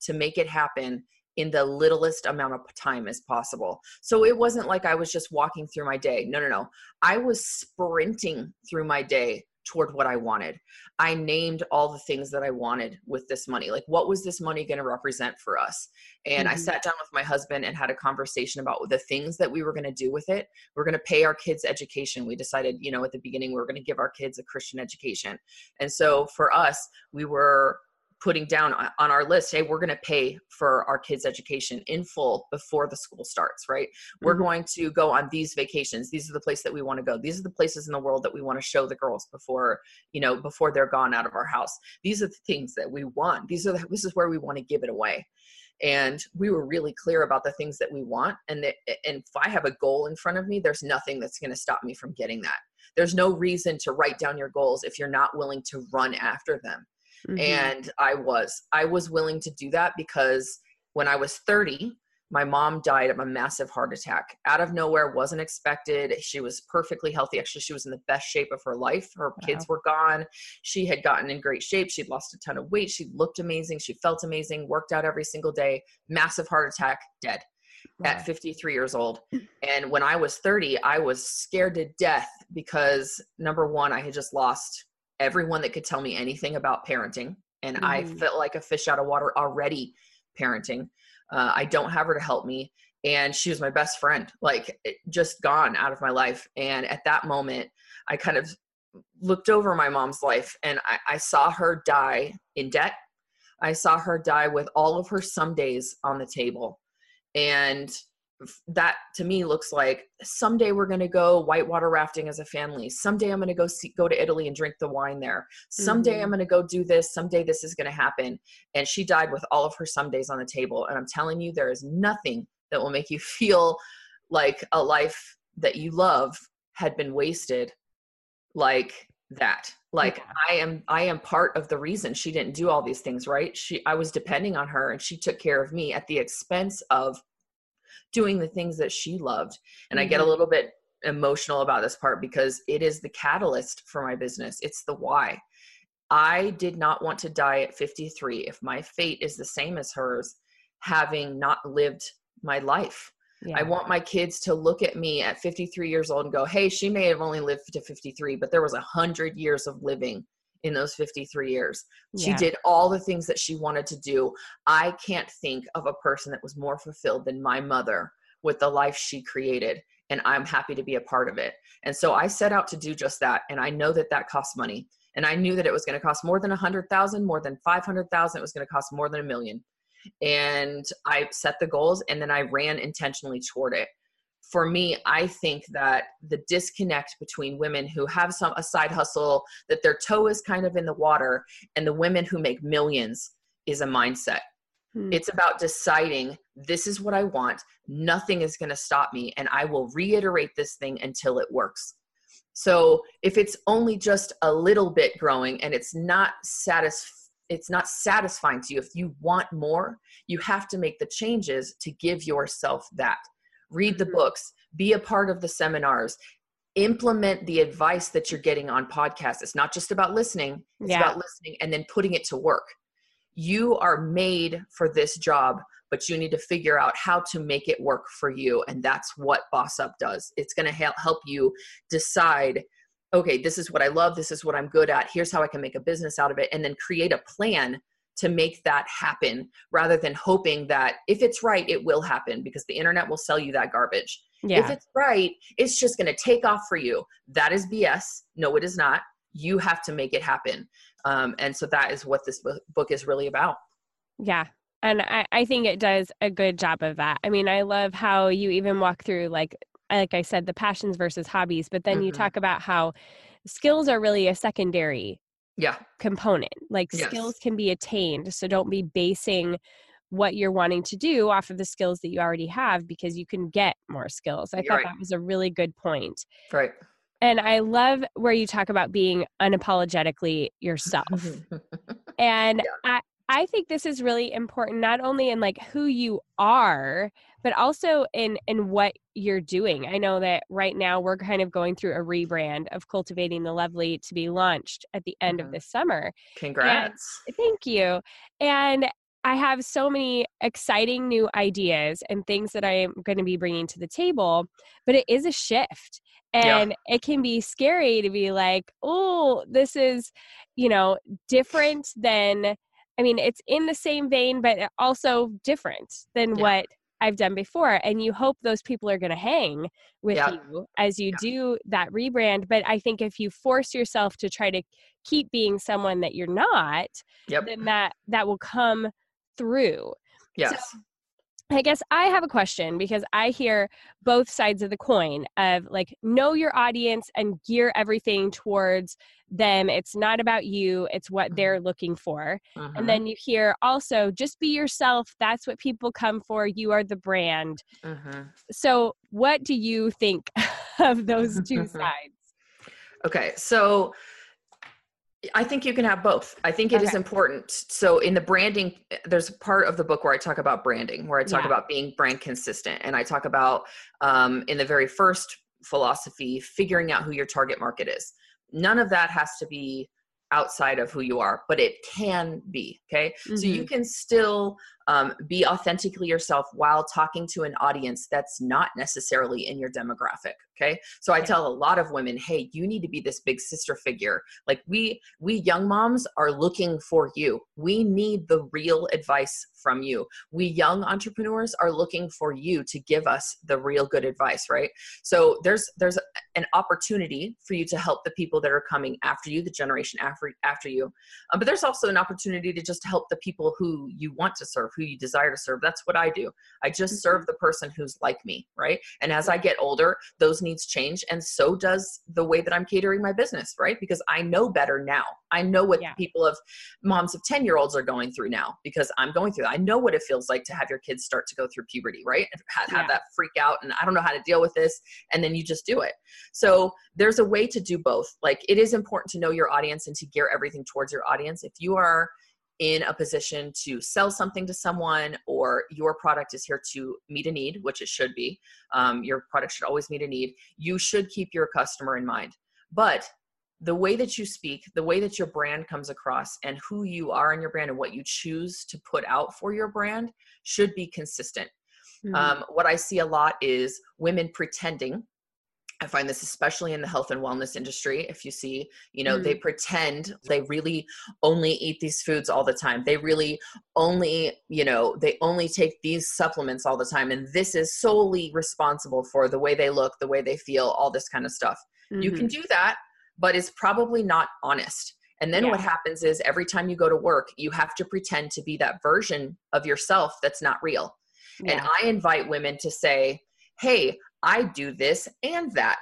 to make it happen in the littlest amount of time as possible. So it wasn't like I was just walking through my day. No, no, no. I was sprinting through my day toward what I wanted. I named all the things that I wanted with this money. Like, what was this money going to represent for us? And mm-hmm. I sat down with my husband and had a conversation about the things that we were going to do with it. We're going to pay our kids education. We decided, you know, at the beginning, we were going to give our kids a Christian education. And so for us, we were putting down on our list, hey, we're going to pay for our kids' education in full before the school starts, right? Mm-hmm. We're going to go on these vacations. These are the places that we want to go. These are the places in the world that we want to show the girls before, you know, before they're gone out of our house. These are the things that we want. These are the, this is where we want to give it away. And we were really clear about the things that we want. And, the, and if I have a goal in front of me, there's nothing that's going to stop me from getting that. There's no reason to write down your goals if you're not willing to run after them. Mm-hmm. And I was, I was willing to do that because when I was thirty, my mom died of a massive heart attack out of nowhere, wasn't expected. She was perfectly healthy. Actually, she was in the best shape of her life. Her wow. kids were gone. She had gotten in great shape. She'd lost a ton of weight. She looked amazing. She felt amazing, worked out every single day, massive heart attack, dead wow. at fifty-three years old. And when I was thirty, I was scared to death because number one, I had just lost everyone that could tell me anything about parenting. And mm-hmm. I felt like a fish out of water already parenting. Uh, I don't have her to help me. And she was my best friend, like just gone out of my life. And at that moment, I kind of looked over my mom's life and I, I saw her die in debt. I saw her die with all of her somedays on the table. And that to me looks like someday we're going to go whitewater rafting as a family. Someday I'm going to go see, go to Italy and drink the wine there. Someday mm-hmm. I'm going to go do this. Someday this is going to happen. And she died with all of her somedays on the table. And I'm telling you, there is nothing that will make you feel like a life that you love had been wasted like that. Like yeah. I am, I am part of the reason she didn't do all these things, right? She, I was depending on her and she took care of me at the expense of doing the things that she loved. And mm-hmm. I get a little bit emotional about this part because it is the catalyst for my business. It's the why. I did not want to die at fifty-three if my fate is the same as hers, having not lived my life. Yeah. I want my kids to look at me at fifty-three years old and go, hey, she may have only lived to fifty-three, but there was a hundred years of living in those fifty-three years. She yeah. did all the things that she wanted to do. I can't think of a person that was more fulfilled than my mother with the life she created. And I'm happy to be a part of it. And so I set out to do just that. And I know that that costs money. And I knew that it was going to cost more than a hundred thousand, more than five hundred thousand. It was going to cost more than a million. And I set the goals and then I ran intentionally toward it. For me, I think that the disconnect between women who have some a side hustle, that their toe is kind of in the water, and the women who make millions is a mindset. Hmm. It's about deciding, this is what I want. Nothing is going to stop me. And I will reiterate this thing until it works. So if it's only just a little bit growing and it's not satis- it's not satisfying to you, if you want more, you have to make the changes to give yourself that. Read the books, be a part of the seminars, implement the advice that you're getting on podcasts. It's not just about listening. It's yeah. about listening and then putting it to work. You are made for this job, but you need to figure out how to make it work for you. And that's what Boss Up does. It's going to help help you decide, okay, this is what I love. This is what I'm good at. Here's how I can make a business out of it. And then create a plan to make that happen rather than hoping that if it's right, it will happen, because the internet will sell you that garbage. Yeah. If it's right, it's just going to take off for you. That is B S. No, it is not. You have to make it happen. Um, and so that is what this book is really about. Yeah. And I, I think it does a good job of that. I mean, I love how you even walk through, like, like I said, the passions versus hobbies, but then mm-hmm. you talk about how skills are really a secondary yeah. component. Like yes. skills can be attained. So don't be basing what you're wanting to do off of the skills that you already have, because you can get more skills. I You're thought right. that was a really good point. Right. And I love where you talk about being unapologetically yourself. And yeah. I, I think this is really important, not only in like who you are, but also in, in what you're doing. I know that right now we're kind of going through a rebrand of Cultivating the Lovely to be launched at the end mm-hmm. of this summer. Congrats. And, thank you. And I have so many exciting new ideas and things that I am going to be bringing to the table, but it is a shift. Yeah. And it can be scary to be like, oh, this is, you know, different than, I mean, it's in the same vein, but also different than Yeah. what I've done before. And you hope those people are going to hang with Yeah. you as you Yeah. do that rebrand. But I think if you force yourself to try to keep being someone that you're not, Yep. then that, that will come through. So Yes. I guess I have a question because I hear both sides of the coin of like, know your audience and gear everything towards them. It's not about you. It's what Mm-hmm. they're looking for. Mm-hmm. And then you hear also just be yourself. That's what people come for. You are the brand. Mm-hmm. So what do you think of those two sides? Okay. So I think you can have both. I think it Okay. is important. So in the branding, there's a part of the book where I talk about branding, where I talk Yeah. about being brand consistent. And I talk about, um, in the very first philosophy, figuring out who your target market is. None of that has to be outside of who you are, but it can be. Okay. Mm-hmm. So you can still um, be authentically yourself while talking to an audience that's not necessarily in your demographic. Okay. So I Yeah. tell a lot of women, hey, you need to be this big sister figure. Like we, we young moms are looking for you. We need the real advice from you. We young entrepreneurs are looking for you to give us the real good advice. Right. So there's, there's an opportunity for you to help the people that are coming after you, the generation after, after you. Um, but there's also an opportunity to just help the people who you want to serve, who you desire to serve. That's what I do. I just Mm-hmm. serve the person who's like me. Right. And as I get older, those needs change. And so does the way that I'm catering my business, right? Because I know better now. I know what Yeah. people of moms of ten year olds are going through now because I'm going through that. I know what it feels like to have your kids start to go through puberty, right? And have, have Yeah. that freak out and I don't know how to deal with this. And then you just do it. So there's a way to do both. Like it is important to know your audience and to gear everything towards your audience. If you are in a position to sell something to someone or your product is here to meet a need, which it should be, um, your product should always meet a need, you should keep your customer in mind. But the way that you speak, the way that your brand comes across and who you are in your brand and what you choose to put out for your brand should be consistent. Mm-hmm. Um, what I see a lot is women pretending. I find this especially in the health and wellness industry. If you see, you know, mm. they pretend they really only eat these foods all the time. They really only, you know, they only take these supplements all the time. And this is solely responsible for the way they look, the way they feel, all this kind of stuff. Mm-hmm. You can do that, but it's probably not honest. And then yeah. what happens is every time you go to work, you have to pretend to be that version of yourself that's not real. Yeah. And I invite women to say, hey, I do this and that.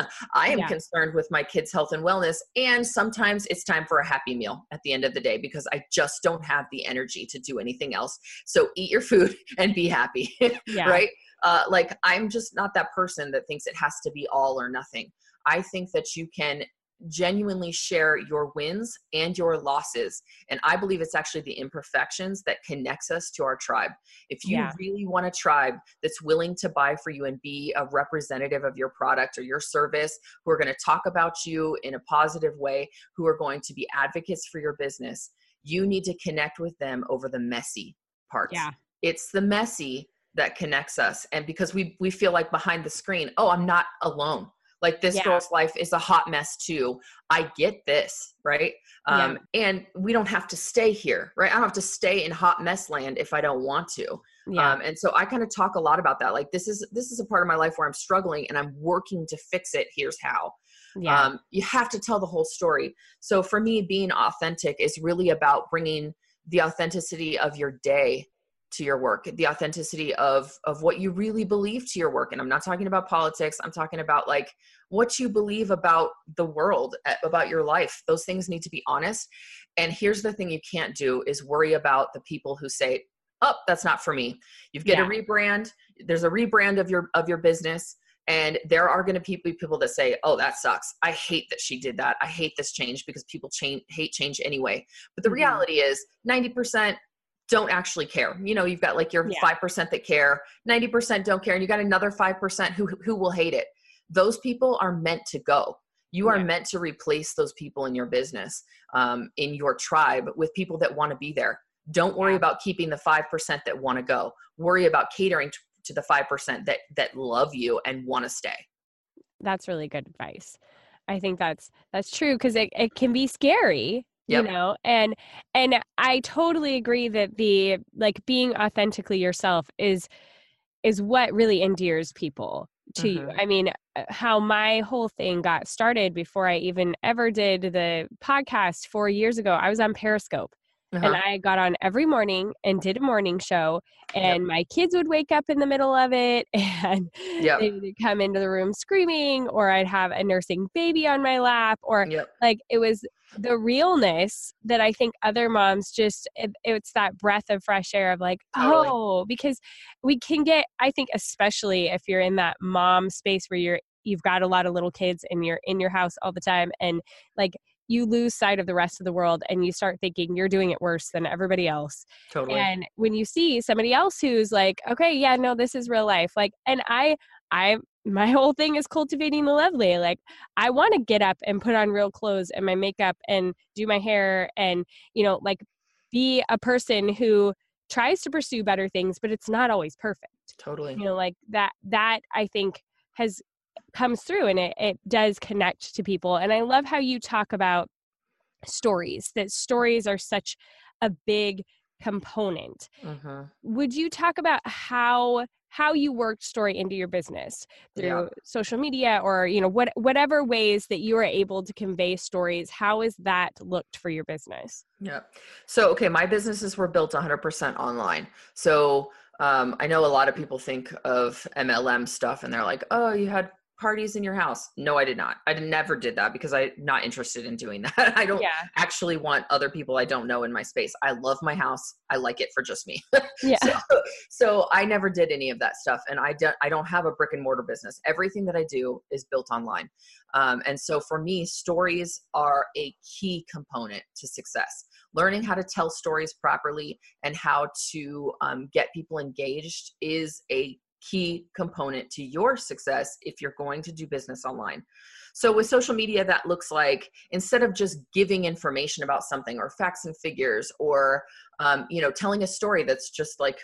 I am yeah. concerned with my kids' health and wellness. And sometimes it's time for a happy meal at the end of the day because I just don't have the energy to do anything else. So eat your food and be happy, yeah. right? Uh, like I'm just not that person that thinks it has to be all or nothing. I think that you can genuinely share your wins and your losses. And I believe it's actually the imperfections that connects us to our tribe. If you yeah. really want a tribe that's willing to buy for you and be a representative of your product or your service, who are going to talk about you in a positive way, who are going to be advocates for your business, you need to connect with them over the messy parts. Yeah. It's the messy that connects us. And because we, we feel like behind the screen, oh, I'm not alone. Like this yeah. girl's life is a hot mess too. I get this, right? Um, yeah. And we don't have to stay here, right? I don't have to stay in hot mess land if I don't want to. Yeah. Um, and so I kind of talk a lot about that. Like this is, this is a part of my life where I'm struggling and I'm working to fix it. Here's how. Yeah. Um, you have to tell the whole story. So for me, being authentic is really about bringing the authenticity of your day to your work, the authenticity of, of what you really believe to your work. And I'm not talking about politics. I'm talking about like what you believe about the world, about your life. Those things need to be honest. And here's the thing you can't do is worry about the people who say, oh, that's not for me. You've got yeah. a rebrand. There's a rebrand of your, of your business. And there are going to be people that say, oh, that sucks. I hate that she did that. I hate this change because people change, hate change anyway. But the mm-hmm. reality is ninety percent don't actually care. You know, you've got like your yeah. five percent that care, ninety percent don't care. And you got another five percent who, who will hate it. Those people are meant to go. You are yeah. meant to replace those people in your business, um, in your tribe with people that want to be there. Don't worry Yeah. about keeping the five percent that want to go. Worry about catering to, to the five percent that, that love you and want to stay. That's really good advice. I think that's that's true because it, it can be scary, you Yep. know, and and I totally agree that the like being authentically yourself is is what really endears people to you. Mm-hmm. I mean, uh, how my whole thing got started before I even ever did the podcast four years ago, I was on Periscope. And Uh-huh. I got on every morning and did a morning show, Yep. and my kids would wake up in the middle of it and Yep. they would come into the room screaming, or I'd have a nursing baby on my lap, or Yep. like it was the realness that I think other moms just, it, it's that breath of fresh air of like, Totally. oh, because we can get, I think, especially if you're in that mom space where you're, you've got a lot of little kids and you're in your house all the time, and like, you lose sight of the rest of the world and you start thinking you're doing it worse than everybody else. Totally. And when you see somebody else who's like, okay, yeah, no, this is real life. Like, and I, I, my whole thing is cultivating the lovely. Like, I want to get up and put on real clothes and my makeup and do my hair and, you know, like be a person who tries to pursue better things, but it's not always perfect. Totally. You know, like that, that I think has comes through, and it, it does connect to people. And I love how you talk about stories, that stories are such a big component. Mm-hmm. Would you talk about how how you worked story into your business through Yeah. social media, or, you know, what whatever ways that you are able to convey stories? How has that looked for your business? Yeah. So, okay, my businesses were built one hundred percent online. So, um, I know a lot of people think of M L M stuff and they're like, oh, you had parties in your house. No, I did not. I never did that because I'm not interested in doing that. I don't Yeah. actually want other people I don't know in my space. I love my house. I like it for just me. Yeah. so, so I never did any of that stuff. And I, do, I don't have a brick and mortar business. Everything that I do is built online. Um, and so for me, stories are a key component to success. Learning how to tell stories properly and how to um, get people engaged is a key component to your success if you're going to do business online. So with social media, that looks like, instead of just giving information about something or facts and figures, or um, you know, telling a story that's just like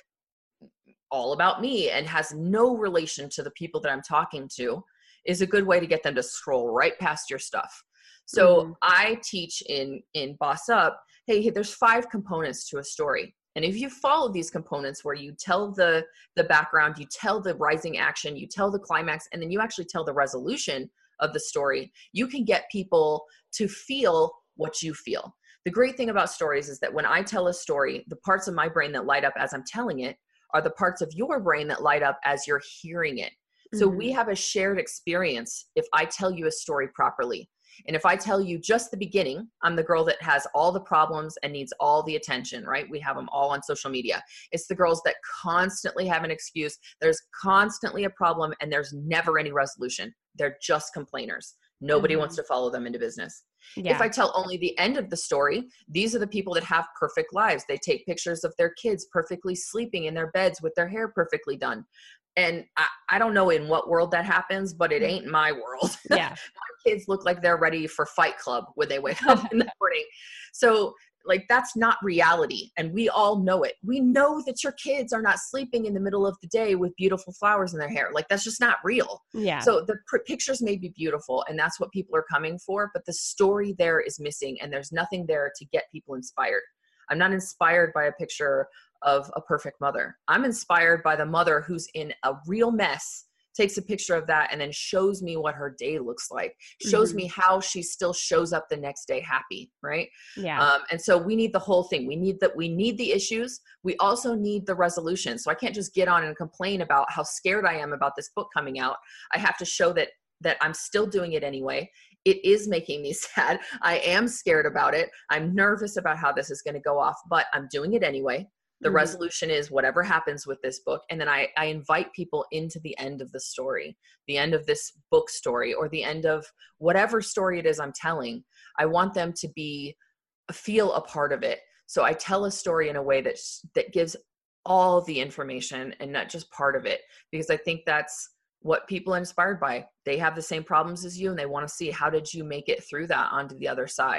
all about me and has no relation to the people that I'm talking to, is a good way to get them to scroll right past your stuff. So Mm-hmm. I teach in in Boss Up, hey, there's five components to a story. And if you follow these components where you tell the, the background, you tell the rising action, you tell the climax, and then you actually tell the resolution of the story, you can get people to feel what you feel. The great thing about stories is that when I tell a story, the parts of my brain that light up as I'm telling it are the parts of your brain that light up as you're hearing it. So Mm-hmm. we have a shared experience if I tell you a story properly. And if I tell you just the beginning, I'm the girl that has all the problems and needs all the attention, right? We have them all on social media. It's the girls that constantly have an excuse. There's constantly a problem and there's never any resolution. They're just complainers. Nobody Mm-hmm. wants to follow them into business. Yeah. If I tell only the end of the story, these are the people that have perfect lives. They take pictures of their kids perfectly sleeping in their beds with their hair perfectly done. And I, I don't know in what world that happens, but it ain't my world. Yeah. My kids look like they're ready for Fight Club when they wake up in the morning. So like, that's not reality. And we all know it. We know that your kids are not sleeping in the middle of the day with beautiful flowers in their hair. Like, that's just not real. Yeah. So the pr- pictures may be beautiful and that's what people are coming for, but the story there is missing and there's nothing there to get people inspired. I'm not inspired by a picture of a perfect mother. I'm inspired by the mother who's in a real mess, takes a picture of that and then shows me what her day looks like, shows Mm-hmm. me how she still shows up the next day happy, right? Yeah. Um, and so we need the whole thing. We need that. We need the issues. We also need the resolution. So I can't just get on and complain about how scared I am about this book coming out. I have to show that that I'm still doing it anyway. It is making me sad. I am scared about it. I'm nervous about how this is going to go off, but I'm doing it anyway. The Mm-hmm. resolution is whatever happens with this book. And then I, I invite people into the end of the story, the end of this book story, or the end of whatever story it is I'm telling. I want them to be, feel a part of it. So I tell a story in a way that, that gives all the information and not just part of it, because I think that's what people are inspired by. They have the same problems as you and they want to see, how did you make it through that onto the other side?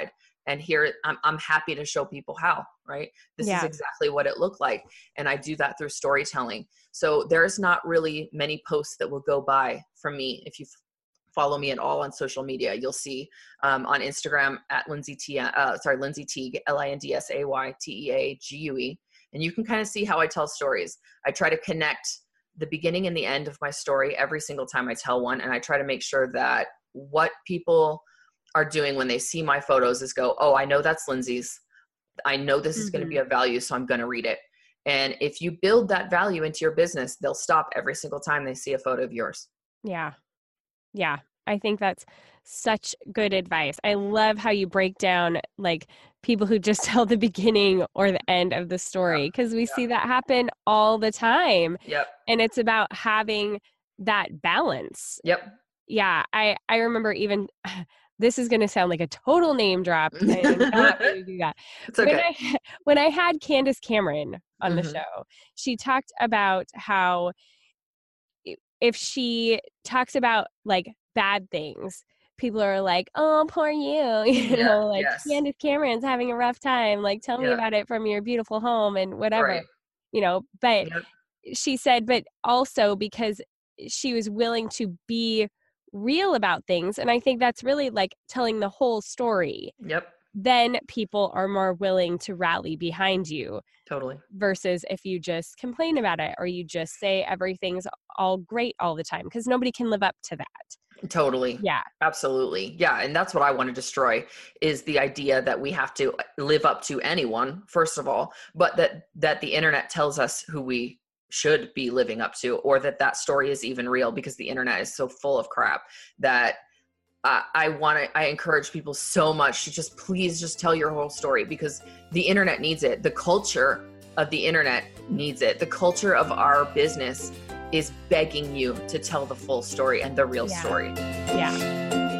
And here I'm, I'm happy to show people how, right? This Yeah. is exactly what it looked like. And I do that through storytelling. So there's not really many posts that will go by from me. If you follow me at all on social media, you'll see um, on Instagram at Lindsay T, uh, sorry, Lindsay Teague, L I N D S A Y T E A G U E. And you can kind of see how I tell stories. I try to connect the beginning and the end of my story every single time I tell one. And I try to make sure that what people are doing when they see my photos is go, oh, I know that's Lindsay's. I know this is mm-hmm. going to be of value, so I'm going to read it. And if you build that value into your business, they'll stop every single time they see a photo of yours. Yeah. Yeah. I think that's such good advice. I love how you break down like people who just tell the beginning or the end of the story, because we yeah. see that happen all the time. Yep. And it's about having that balance. Yep. Yeah. I, I remember even, this is going to sound like a total name drop. I am not going to do that. It's okay. When I, when I had Candace Cameron on mm-hmm. the show, she talked about how if she talks about like bad things, people are like, oh, poor you, you yeah, know, like yes. Candace Cameron's having a rough time. Like, tell yeah. me about it from your beautiful home and whatever, right. you know, but yep. she said, but also because she was willing to be real about things. And I think that's really like telling the whole story. Yep. Then people are more willing to rally behind you. Totally. Versus if you just complain about it or you just say everything's all great all the time, because nobody can live up to that. Totally. Yeah. Absolutely. Yeah. And that's what I want to destroy, is the idea that we have to live up to anyone, first of all, but that, that the internet tells us who we should be living up to, or that that story is even real, because the internet is so full of crap that uh, I want to, I encourage people so much to just please just tell your whole story, because the internet needs it. The culture of the internet needs it. The culture of our business is begging you to tell the full story and the real yeah. story. Yeah.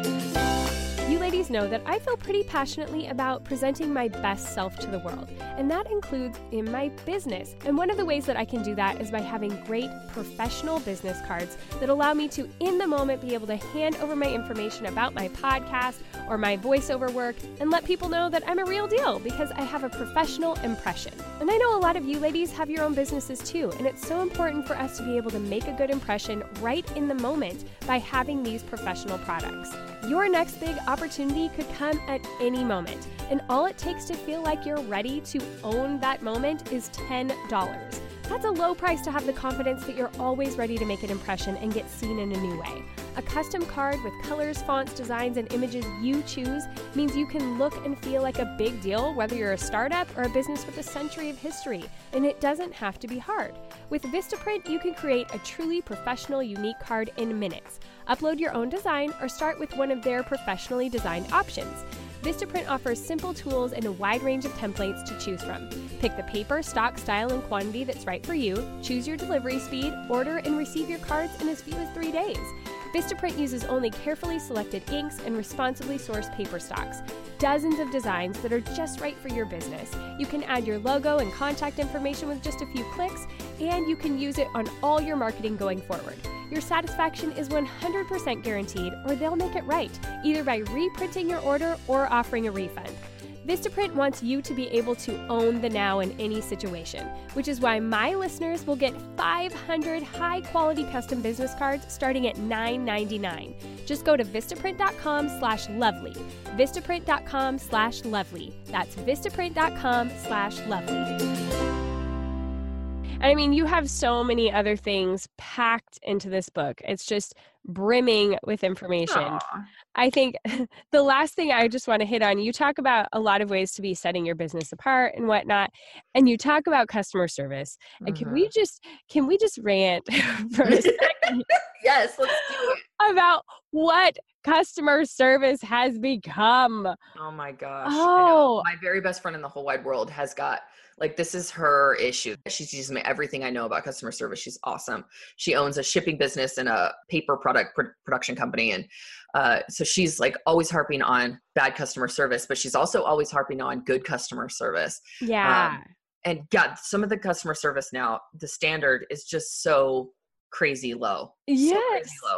You ladies know that I feel pretty passionately about presenting my best self to the world, and that includes in my business. And one of the ways that I can do that is by having great professional business cards that allow me to, in the moment, be able to hand over my information about my podcast or my voiceover work and let people know that I'm a real deal because I have a professional impression. And I know a lot of you ladies have your own businesses too, and it's so important for us to be able to make a good impression right in the moment by having these professional products. Your next big opportunity could come at any moment, and all it takes to feel like you're ready to own that moment is ten dollars. That's a low price to have the confidence that you're always ready to make an impression and get seen in a new way. A custom card with colors, fonts, designs, and images you choose means you can look and feel like a big deal, whether you're a startup or a business with a century of history, and it doesn't have to be hard. With Vistaprint, you can create a truly professional, unique card in minutes. Upload your own design or start with one of their professionally designed options. Vistaprint offers simple tools and a wide range of templates to choose from. Pick the paper, stock, style, and quantity that's right for you, choose your delivery speed, order and receive your cards in as few as three days. Vistaprint uses only carefully selected inks and responsibly sourced paper stocks. Dozens of designs that are just right for your business. You can add your logo and contact information with just a few clicks, and you can use it on all your marketing going forward. Your satisfaction is one hundred percent guaranteed, or they'll make it right, either by reprinting your order or offering a refund. Vistaprint wants you to be able to own the now in any situation, which is why my listeners will get five hundred high-quality custom business cards starting at nine ninety-nine. Just go to Vistaprint.com slash lovely. Vistaprint.com slash lovely. That's Vistaprint.com slash lovely. I mean, you have so many other things packed into this book. It's just brimming with information. Aww. I think the last thing I just want to hit on, you talk about a lot of ways to be setting your business apart and whatnot, and you talk about customer service. Mm-hmm. And can we just, can we just rant for a second? Yes, let's do it. About what customer service has become. Oh my gosh. Oh, my very best friend in the whole wide world has got, like, this is her issue. She teaches me everything I know about customer service. She's awesome. She owns a shipping business and a paper product pr- production company. And uh, so she's like always harping on bad customer service, but she's also always harping on good customer service. Yeah. Um, and God, some of the customer service now, the standard is just so crazy low. Yes. So crazy low.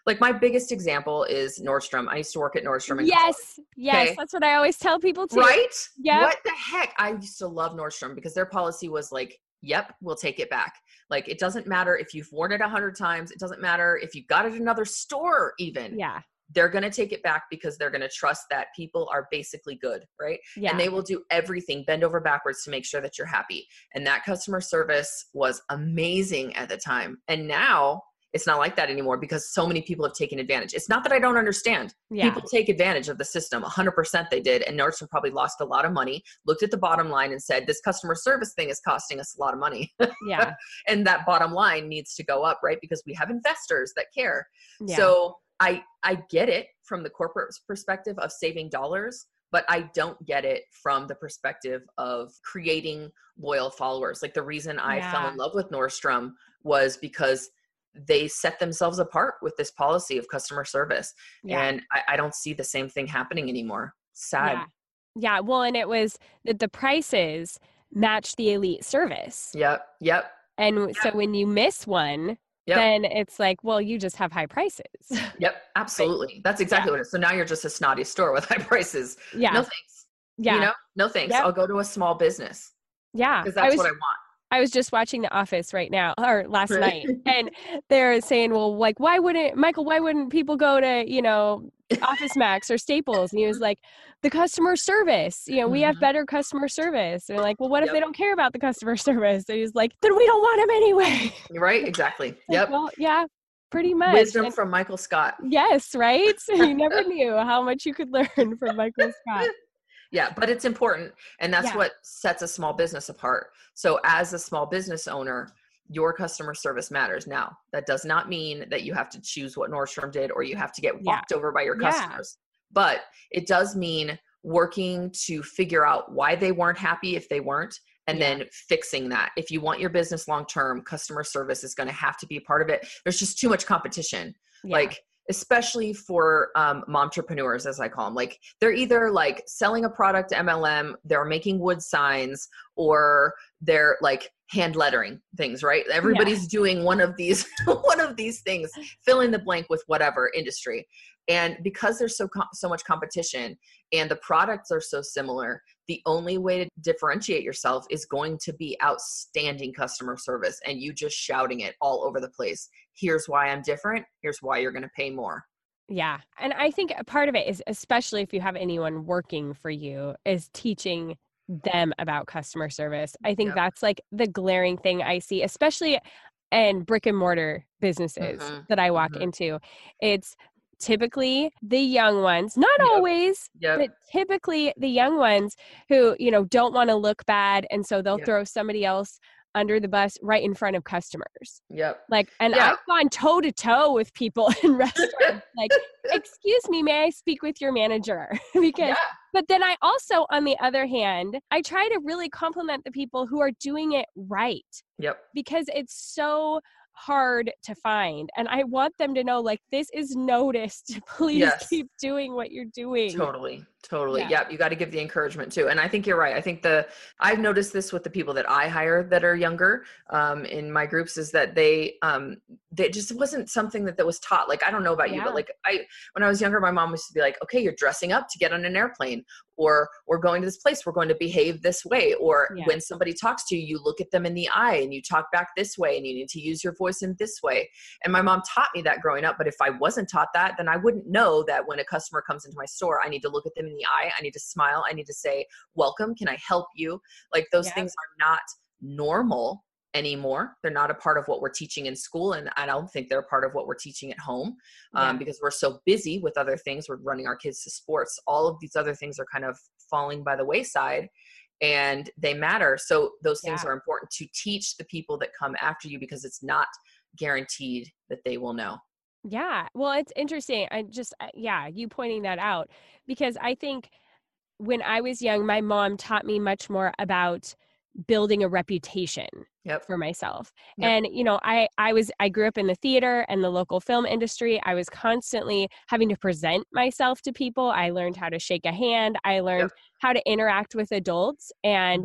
Like my biggest example is Nordstrom. I used to work at Nordstrom in college. Yes. Yes. Okay. That's what I always tell people too. Right? Yep. What the heck? I used to love Nordstrom because their policy was like, yep, we'll take it back. Like, it doesn't matter if you've worn it a hundred times. It doesn't matter if you got it at another store even. Yeah. They're going to take it back because they're going to trust that people are basically good, right? Yeah. And they will do everything, bend over backwards to make sure that you're happy. And that customer service was amazing at the time. And now it's not like that anymore because so many people have taken advantage. It's not that I don't understand. Yeah. People take advantage of the system. one hundred percent they did. And Nordstrom probably lost a lot of money, looked at the bottom line and said, this customer service thing is costing us a lot of money. Yeah. And that bottom line needs to go up, right? Because we have investors that care. Yeah. So I, I get it from the corporate perspective of saving dollars, but I don't get it from the perspective of creating loyal followers. Like the reason I Yeah. fell in love with Nordstrom was because they set themselves apart with this policy of customer service. Yeah. And I, I don't see the same thing happening anymore. Sad. Yeah. Yeah. Well, and it was that the prices match the elite service. Yep. Yep. And Yep. so when you miss one, Yep. then it's like, well, you just have high prices. Yep. Absolutely. That's exactly Yeah. what it is. So now you're just a snotty store with high prices. Yeah. No thanks. Yeah. You know, no thanks. Yep. I'll go to a small business Yeah. because I that's was, what I want. I was just watching The Office right now or last night, and they're saying, well, like, why wouldn't Michael, why wouldn't people go to, you know, Office Max or Staples? And he was like, the customer service, you know, we have Mhm. better customer service. And they're like, well, what if Yep. they don't care about the customer service? And he's like, then we don't want them anyway. Right? Exactly. Like, Yep. well, yeah, pretty much. Wisdom And- from Michael Scott. yes, right? You never knew how much you could learn from Michael Scott. Yeah, but it's important. And that's Yeah. what sets a small business apart. So as a small business owner, your customer service matters. Now, that does not mean that you have to choose what Nordstrom did or you have to get Yeah. walked over by your Yeah. customers. But it does mean working to figure out why they weren't happy if they weren't, and Yeah. then fixing that. If you want your business long-term, customer service is going to have to be a part of it. There's just too much competition. Yeah. Like, especially for um, momtrepreneurs, as I call them, like they're either like selling a product to M L M, they're making wood signs, or they're like hand lettering things, right? Everybody's doing one of these, one of these things, fill in the blank with whatever industry. And because there's so, com- so much competition and the products are so similar, the only way to differentiate yourself is going to be outstanding customer service and you just shouting it all over the place. Here's why I'm different. Here's why you're going to pay more. Yeah. And I think a part of it is, especially if you have anyone working for you, is teaching them about customer service. I think Yep. that's like the glaring thing I see, especially in brick and mortar businesses Mhm. that I walk Mhm. into. It's typically the young ones, not Yep. always, Yep. but typically the young ones who, you know, don't want to look bad. And so they'll Yep. throw somebody else under the bus right in front of customers. Yep. Like, and Yeah. I've gone toe to toe with people in restaurants. Like, excuse me, may I speak with your manager? Because, Yeah. but then I also, on the other hand, I try to really compliment the people who are doing it right, Yep. because it's so hard to find. And I want them to know, like, this is noticed. Please Yes. keep doing what you're doing. Totally. Totally. Yeah. Yep. You got to give the encouragement too. And I think you're right. I think the, I've noticed this with the people that I hire that are younger um, in my groups is that they, um, they just wasn't something that, that was taught. Like, I don't know about you, Yeah. but like I, when I was younger, my mom used to be like, okay, you're dressing up to get on an airplane, or we're going to this place, we're going to behave this way. Or Yeah. when somebody talks to you, you look at them in the eye and you talk back this way and you need to use your voice in this way. And my mom taught me that growing up. But if I wasn't taught that, then I wouldn't know that when a customer comes into my store, I need to look at them in the eye. I need to smile. I need to say, welcome. Can I help you? Like those Yep. things are not normal anymore. They're not a part of what we're teaching in school. And I don't think they're a part of what we're teaching at home um, Yeah. because we're so busy with other things. We're running our kids to sports. All of these other things are kind of falling by the wayside and they matter. So those things Yeah. are important to teach the people that come after you because it's not guaranteed that they will know. Yeah. Well, it's interesting. I just, uh, yeah, you pointing that out, because I think when I was young, my mom taught me much more about building a reputation Yep. for myself. Yep. And, you know, I, I was, I grew up in the theater and the local film industry. I was constantly having to present myself to people. I learned how to shake a hand. I learned Yep. how to interact with adults. And Mhm.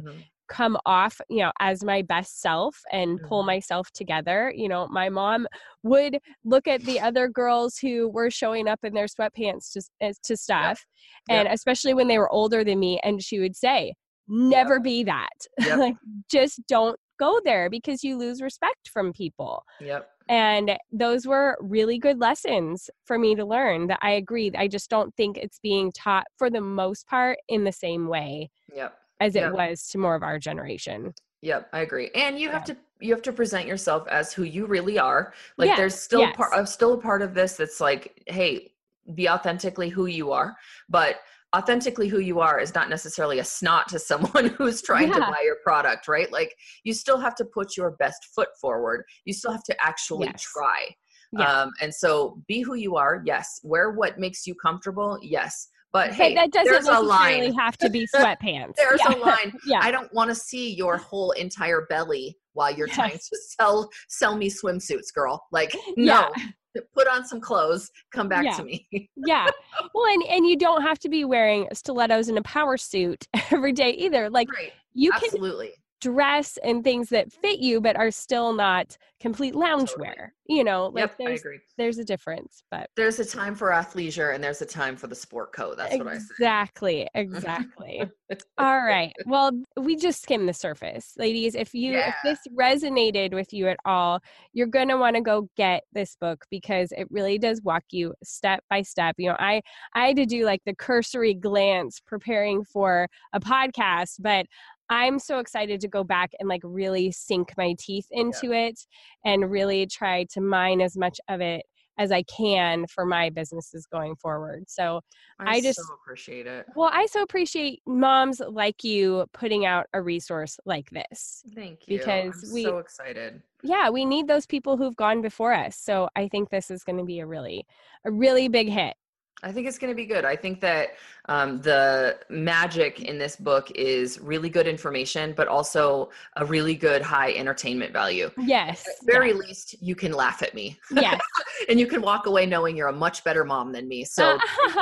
come off, you know, as my best self and pull Mhm. myself together. You know, my mom would look at the other girls who were showing up in their sweatpants to, as- to Yep. stuff. And Yep. especially when they were older than me, and she would say, Yep. never be that. Yep. Like, just don't go there because you lose respect from people. Yep. And those were really good lessons for me to learn that I agree. I just don't think it's being taught for the most part in the same way Yep. as it Yep. was to more of our generation. Yep, I agree. And you have Yeah. to you have to present yourself as who you really are. Like Yes, there's still yes. part uh, still a part of this that's like, hey, be authentically who you are. But authentically who you are is not necessarily a snot to someone who's trying to Yeah. buy your product, right? Like you still have to put your best foot forward. You still have to actually Yes. try. Yeah. Um, and so be who you are. Yes. Wear what makes you comfortable. Yes. But But hey, that doesn't there's a necessarily line. have to be sweatpants. There's Yeah. a line. Yeah. I don't want to see your whole entire belly while you're trying Yes. to sell sell me swimsuits, girl. Like, Yeah. no, put on some clothes, come back Yeah. to me. Yeah. Well, and, and you don't have to be wearing stilettos and a power suit every day either. Like Right. you can Absolutely. dress and things that fit you, but are still not complete loungewear. Totally. You know, like Yep, I there's agree. there's a difference, but There's a time for athleisure and there's a time for the sport coat. That's what I say. exactly, exactly. All right. Well, we just skimmed the surface. Ladies, if you Yeah. if this resonated with you at all, you're going to want to go get this book because it really does walk you step by step. You know, I I had to do like the cursory glance preparing for a podcast, but I'm so excited to go back and like really sink my teeth into it and really try to mine as much of it as I can for my businesses going forward. So I, I just so appreciate it. well, I so appreciate moms like you putting out a resource like this. Thank you. Because I'm we, so excited. yeah, we need those people who've gone before us. So I think this is going to be a really, a really big hit. I think it's going to be good. I think that um, the magic in this book is really good information, but also a really good high entertainment value. Yes. At very Yeah. least, you can laugh at me. Yes. And you can walk away knowing you're a much better mom than me. So,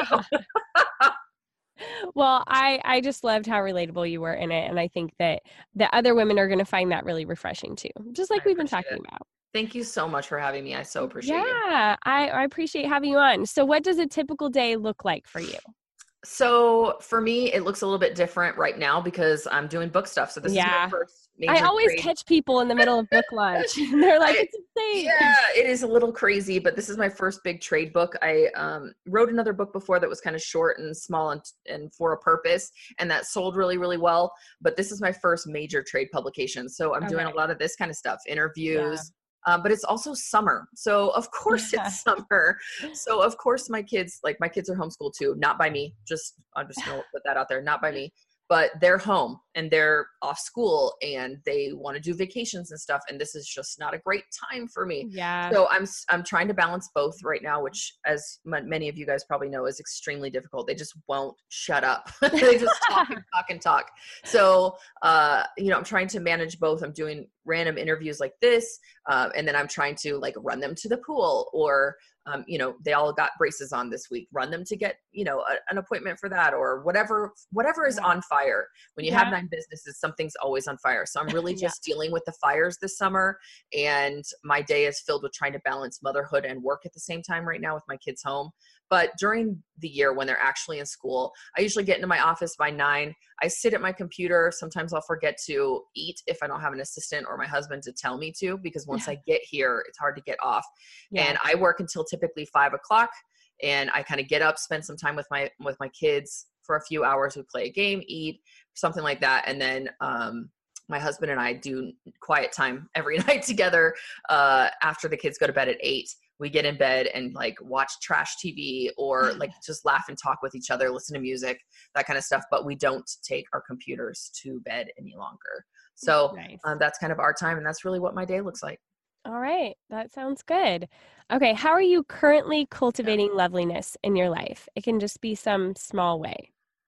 well, I, I just loved how relatable you were in it. And I think that the other women are going to find that really refreshing too, just like I we've been appreciate talking it. about. Thank you so much for having me. I so appreciate you. Yeah, I, I appreciate having you on. So what does a typical day look like for you? So for me, it looks a little bit different right now because I'm doing book stuff. So this Yeah. is my first major I always trade. catch people in the middle of book lunch. And they're like, I- it's insane. Yeah, it is a little crazy, but this is my first big trade book. I um, wrote another book before that was kind of short and small and, and for a purpose, and that sold really, really well. But this is my first major trade publication. So I'm doing a Okay. lot of this kind of stuff, interviews. Uh, but it's also summer. So of course Yeah. it's summer. So of course my kids, like my kids are homeschooled too, not by me. Just, I'm just going to put that out there. Not by me, but they're home and they're off school and they want to do vacations and stuff. And this is just not a great time for me. Yeah. So I'm, I'm trying to balance both right now, which as m- many of you guys probably know is extremely difficult. They just won't shut up. They just talk and talk and talk. So, uh, you know, I'm trying to manage both. I'm doing random interviews like this. Uh, and then I'm trying to like run them to the pool or, um, you know, they all got braces on this week, run them to get, you know, a, an appointment for that or whatever, whatever is Yeah. on fire. When you Yeah. have nine businesses, something's always on fire. So I'm really Yeah. just dealing with the fires this summer. And my day is filled with trying to balance motherhood and work at the same time right now with my kids home. But during the year when they're actually in school, I usually get into my office by nine. I sit at my computer. Sometimes I'll forget to eat if I don't have an assistant or my husband to tell me to, because once I get here, it's hard to get off. Yeah. And I work until typically five o'clock and I kind of get up, spend some time with my, with my kids for a few hours. We play a game, eat, something like that. And then, um, my husband and I do quiet time every night together. Uh, after the kids go to bed at eight, we get in bed and like watch trash T V or like just laugh and talk with each other, listen to music, that kind of stuff. But we don't take our computers to bed any longer. So Nice. um, that's kind of our time. And that's really what my day looks like. All right. That sounds good. Okay. How are you currently cultivating loveliness in your life? It can just be some small way.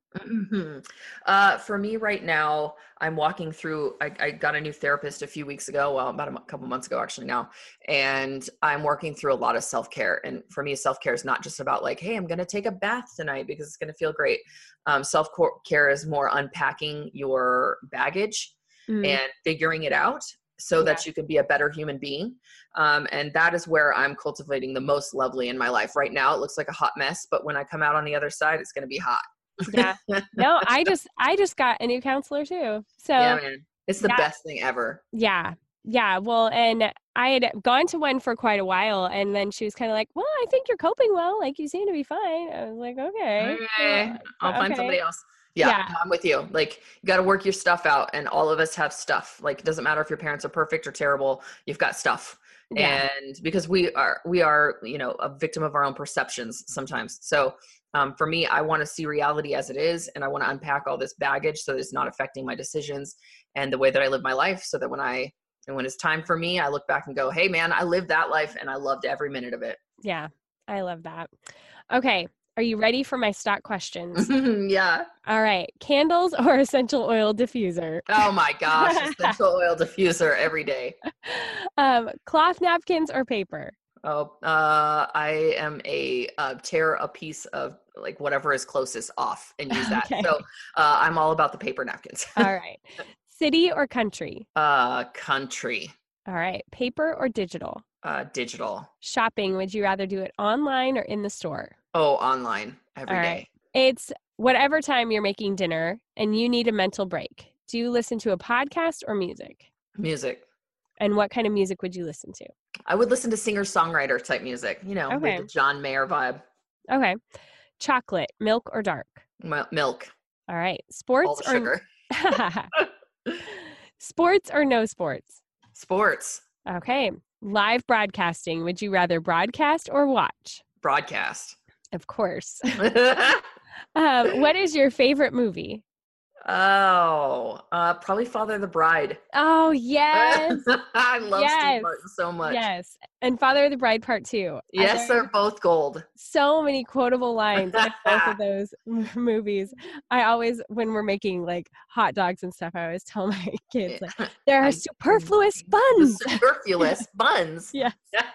Mm-hmm. Uh, for me right now, I'm walking through, I, I got a new therapist a few weeks ago, well, about a m- couple months ago actually now, and I'm working through a lot of self-care. And for me, self-care is not just about like, hey, I'm going to take a bath tonight because it's going to feel great. Um, self-care is more unpacking your baggage Mm, and figuring it out so yeah. that you can be a better human being. Um, and that is where I'm cultivating the most lovely in my life. Right now, it looks like a hot mess, but when I come out on the other side, it's going to be hot. Yeah. No, I just, I just got a new counselor too. So Yeah, man. It's the that- best thing ever. yeah. Yeah. Well, and I had gone to one for quite a while, and then she was kind of like, well, I think you're coping well. Like, you seem to be fine. I was like, okay. Okay. I'll find okay. somebody else. Yeah, Yeah. no, I'm with you. Like, you got to work your stuff out, and all of us have stuff. Like, it doesn't matter if your parents are perfect or terrible. You've got stuff. Yeah. And because we are, we are, you know, a victim of our own perceptions sometimes. So um, for me, I want to see reality as it is, and I want to unpack all this baggage so that it's not affecting my decisions and the way that I live my life, so that when I, and when it's time for me, I look back and go, hey man, I lived that life and I loved every minute of it. Yeah. I love that. Okay. Are you ready for my stock questions? Yeah. All right. Candles or essential oil diffuser? Oh my gosh. Essential oil diffuser every day. Um, cloth napkins or paper? Oh, uh, I am a uh, tear a piece of like whatever is closest off and use that. Okay. So uh, I'm all about the paper napkins. All right. City or country? uh, country. All right. Paper or digital? Uh, digital. Shopping, would you rather do it online or in the store? Oh, online every All day. right. It's whatever time you're making dinner and you need a mental break. Do you listen to a podcast or music? Music. And what kind of music would you listen to? I would listen to singer-songwriter type music, you know, Okay. with the John Mayer vibe. Okay. Chocolate, milk or dark? Mil- milk. All right. All Sports the or sugar. sports or no sports? Sports. Okay. Live broadcasting. Would you rather broadcast or watch? Broadcast. Of course. um, what is your favorite movie? Oh, uh, probably Father of the Bride. Oh, yes. I love Yes. Steve Martin so much. Yes. And Father of the Bride Part Two. I Yes, learned they're both gold. so many quotable lines in both of those m- movies. I always, when we're making like hot dogs and stuff, I always tell my kids, like, there are I- superfluous The buns. superfluous buns. Yes.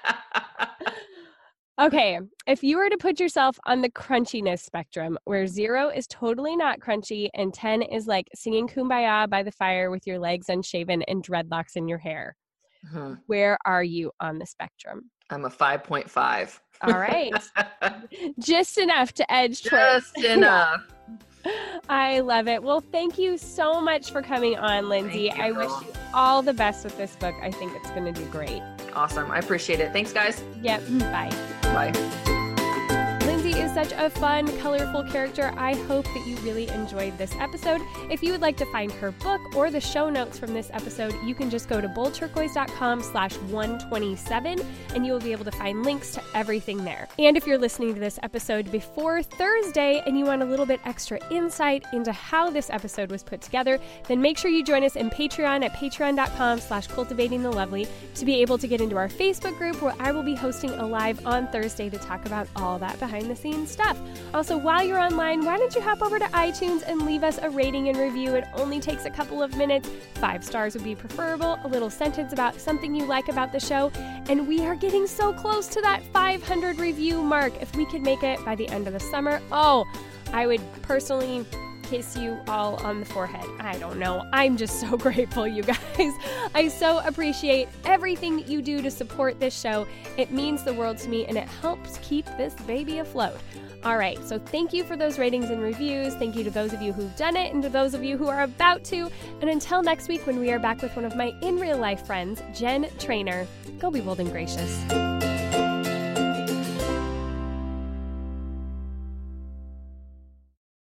Okay. If you were to put yourself on the crunchiness spectrum, where zero is totally not crunchy and ten is like singing Kumbaya by the fire with your legs unshaven and dreadlocks in your hair, Mhm. where are you on the spectrum? I'm a five point five. All right. Just enough to edge towards. Just enough. I love it. Well, thank you so much for coming on, Lindsay. Thank you, I wish girl. you all the best with this book. I think it's going to do great. Awesome. I appreciate it. Thanks, guys. Yep. Bye. Bye. Lindsay is such a fun, colorful character. I hope that you really enjoyed this episode. If you would like to find her book or the show notes from this episode, you can just go to boldturquoise.com slash 127 and you will be able to find links to everything there. And if you're listening to this episode before Thursday and you want a little bit extra insight into how this episode was put together, then make sure you join us in Patreon at patreon.com slash cultivating the lovely to be able to get into our Facebook group where I will be hosting a live on Thursday to talk about all that behind the scenes stuff. Also, while you're online, why don't you hop over to iTunes and leave us a rating and review? It only takes a couple of minutes. Five stars would be preferable, a little sentence about something you like about the show, and we are getting so close to that five hundred review mark. If we could make it by the end of the summer, oh, I would personally kiss you all on the forehead. I don't know. I'm just so grateful, you guys. I so appreciate everything that you do to support this show. It means the world to me, and it helps keep this baby afloat. All right, so thank you for those ratings and reviews. Thank you to those of you who've done it and to those of you who are about to. And until next week when we are back with one of my in real life friends, Jen Trainer, go be bold and gracious.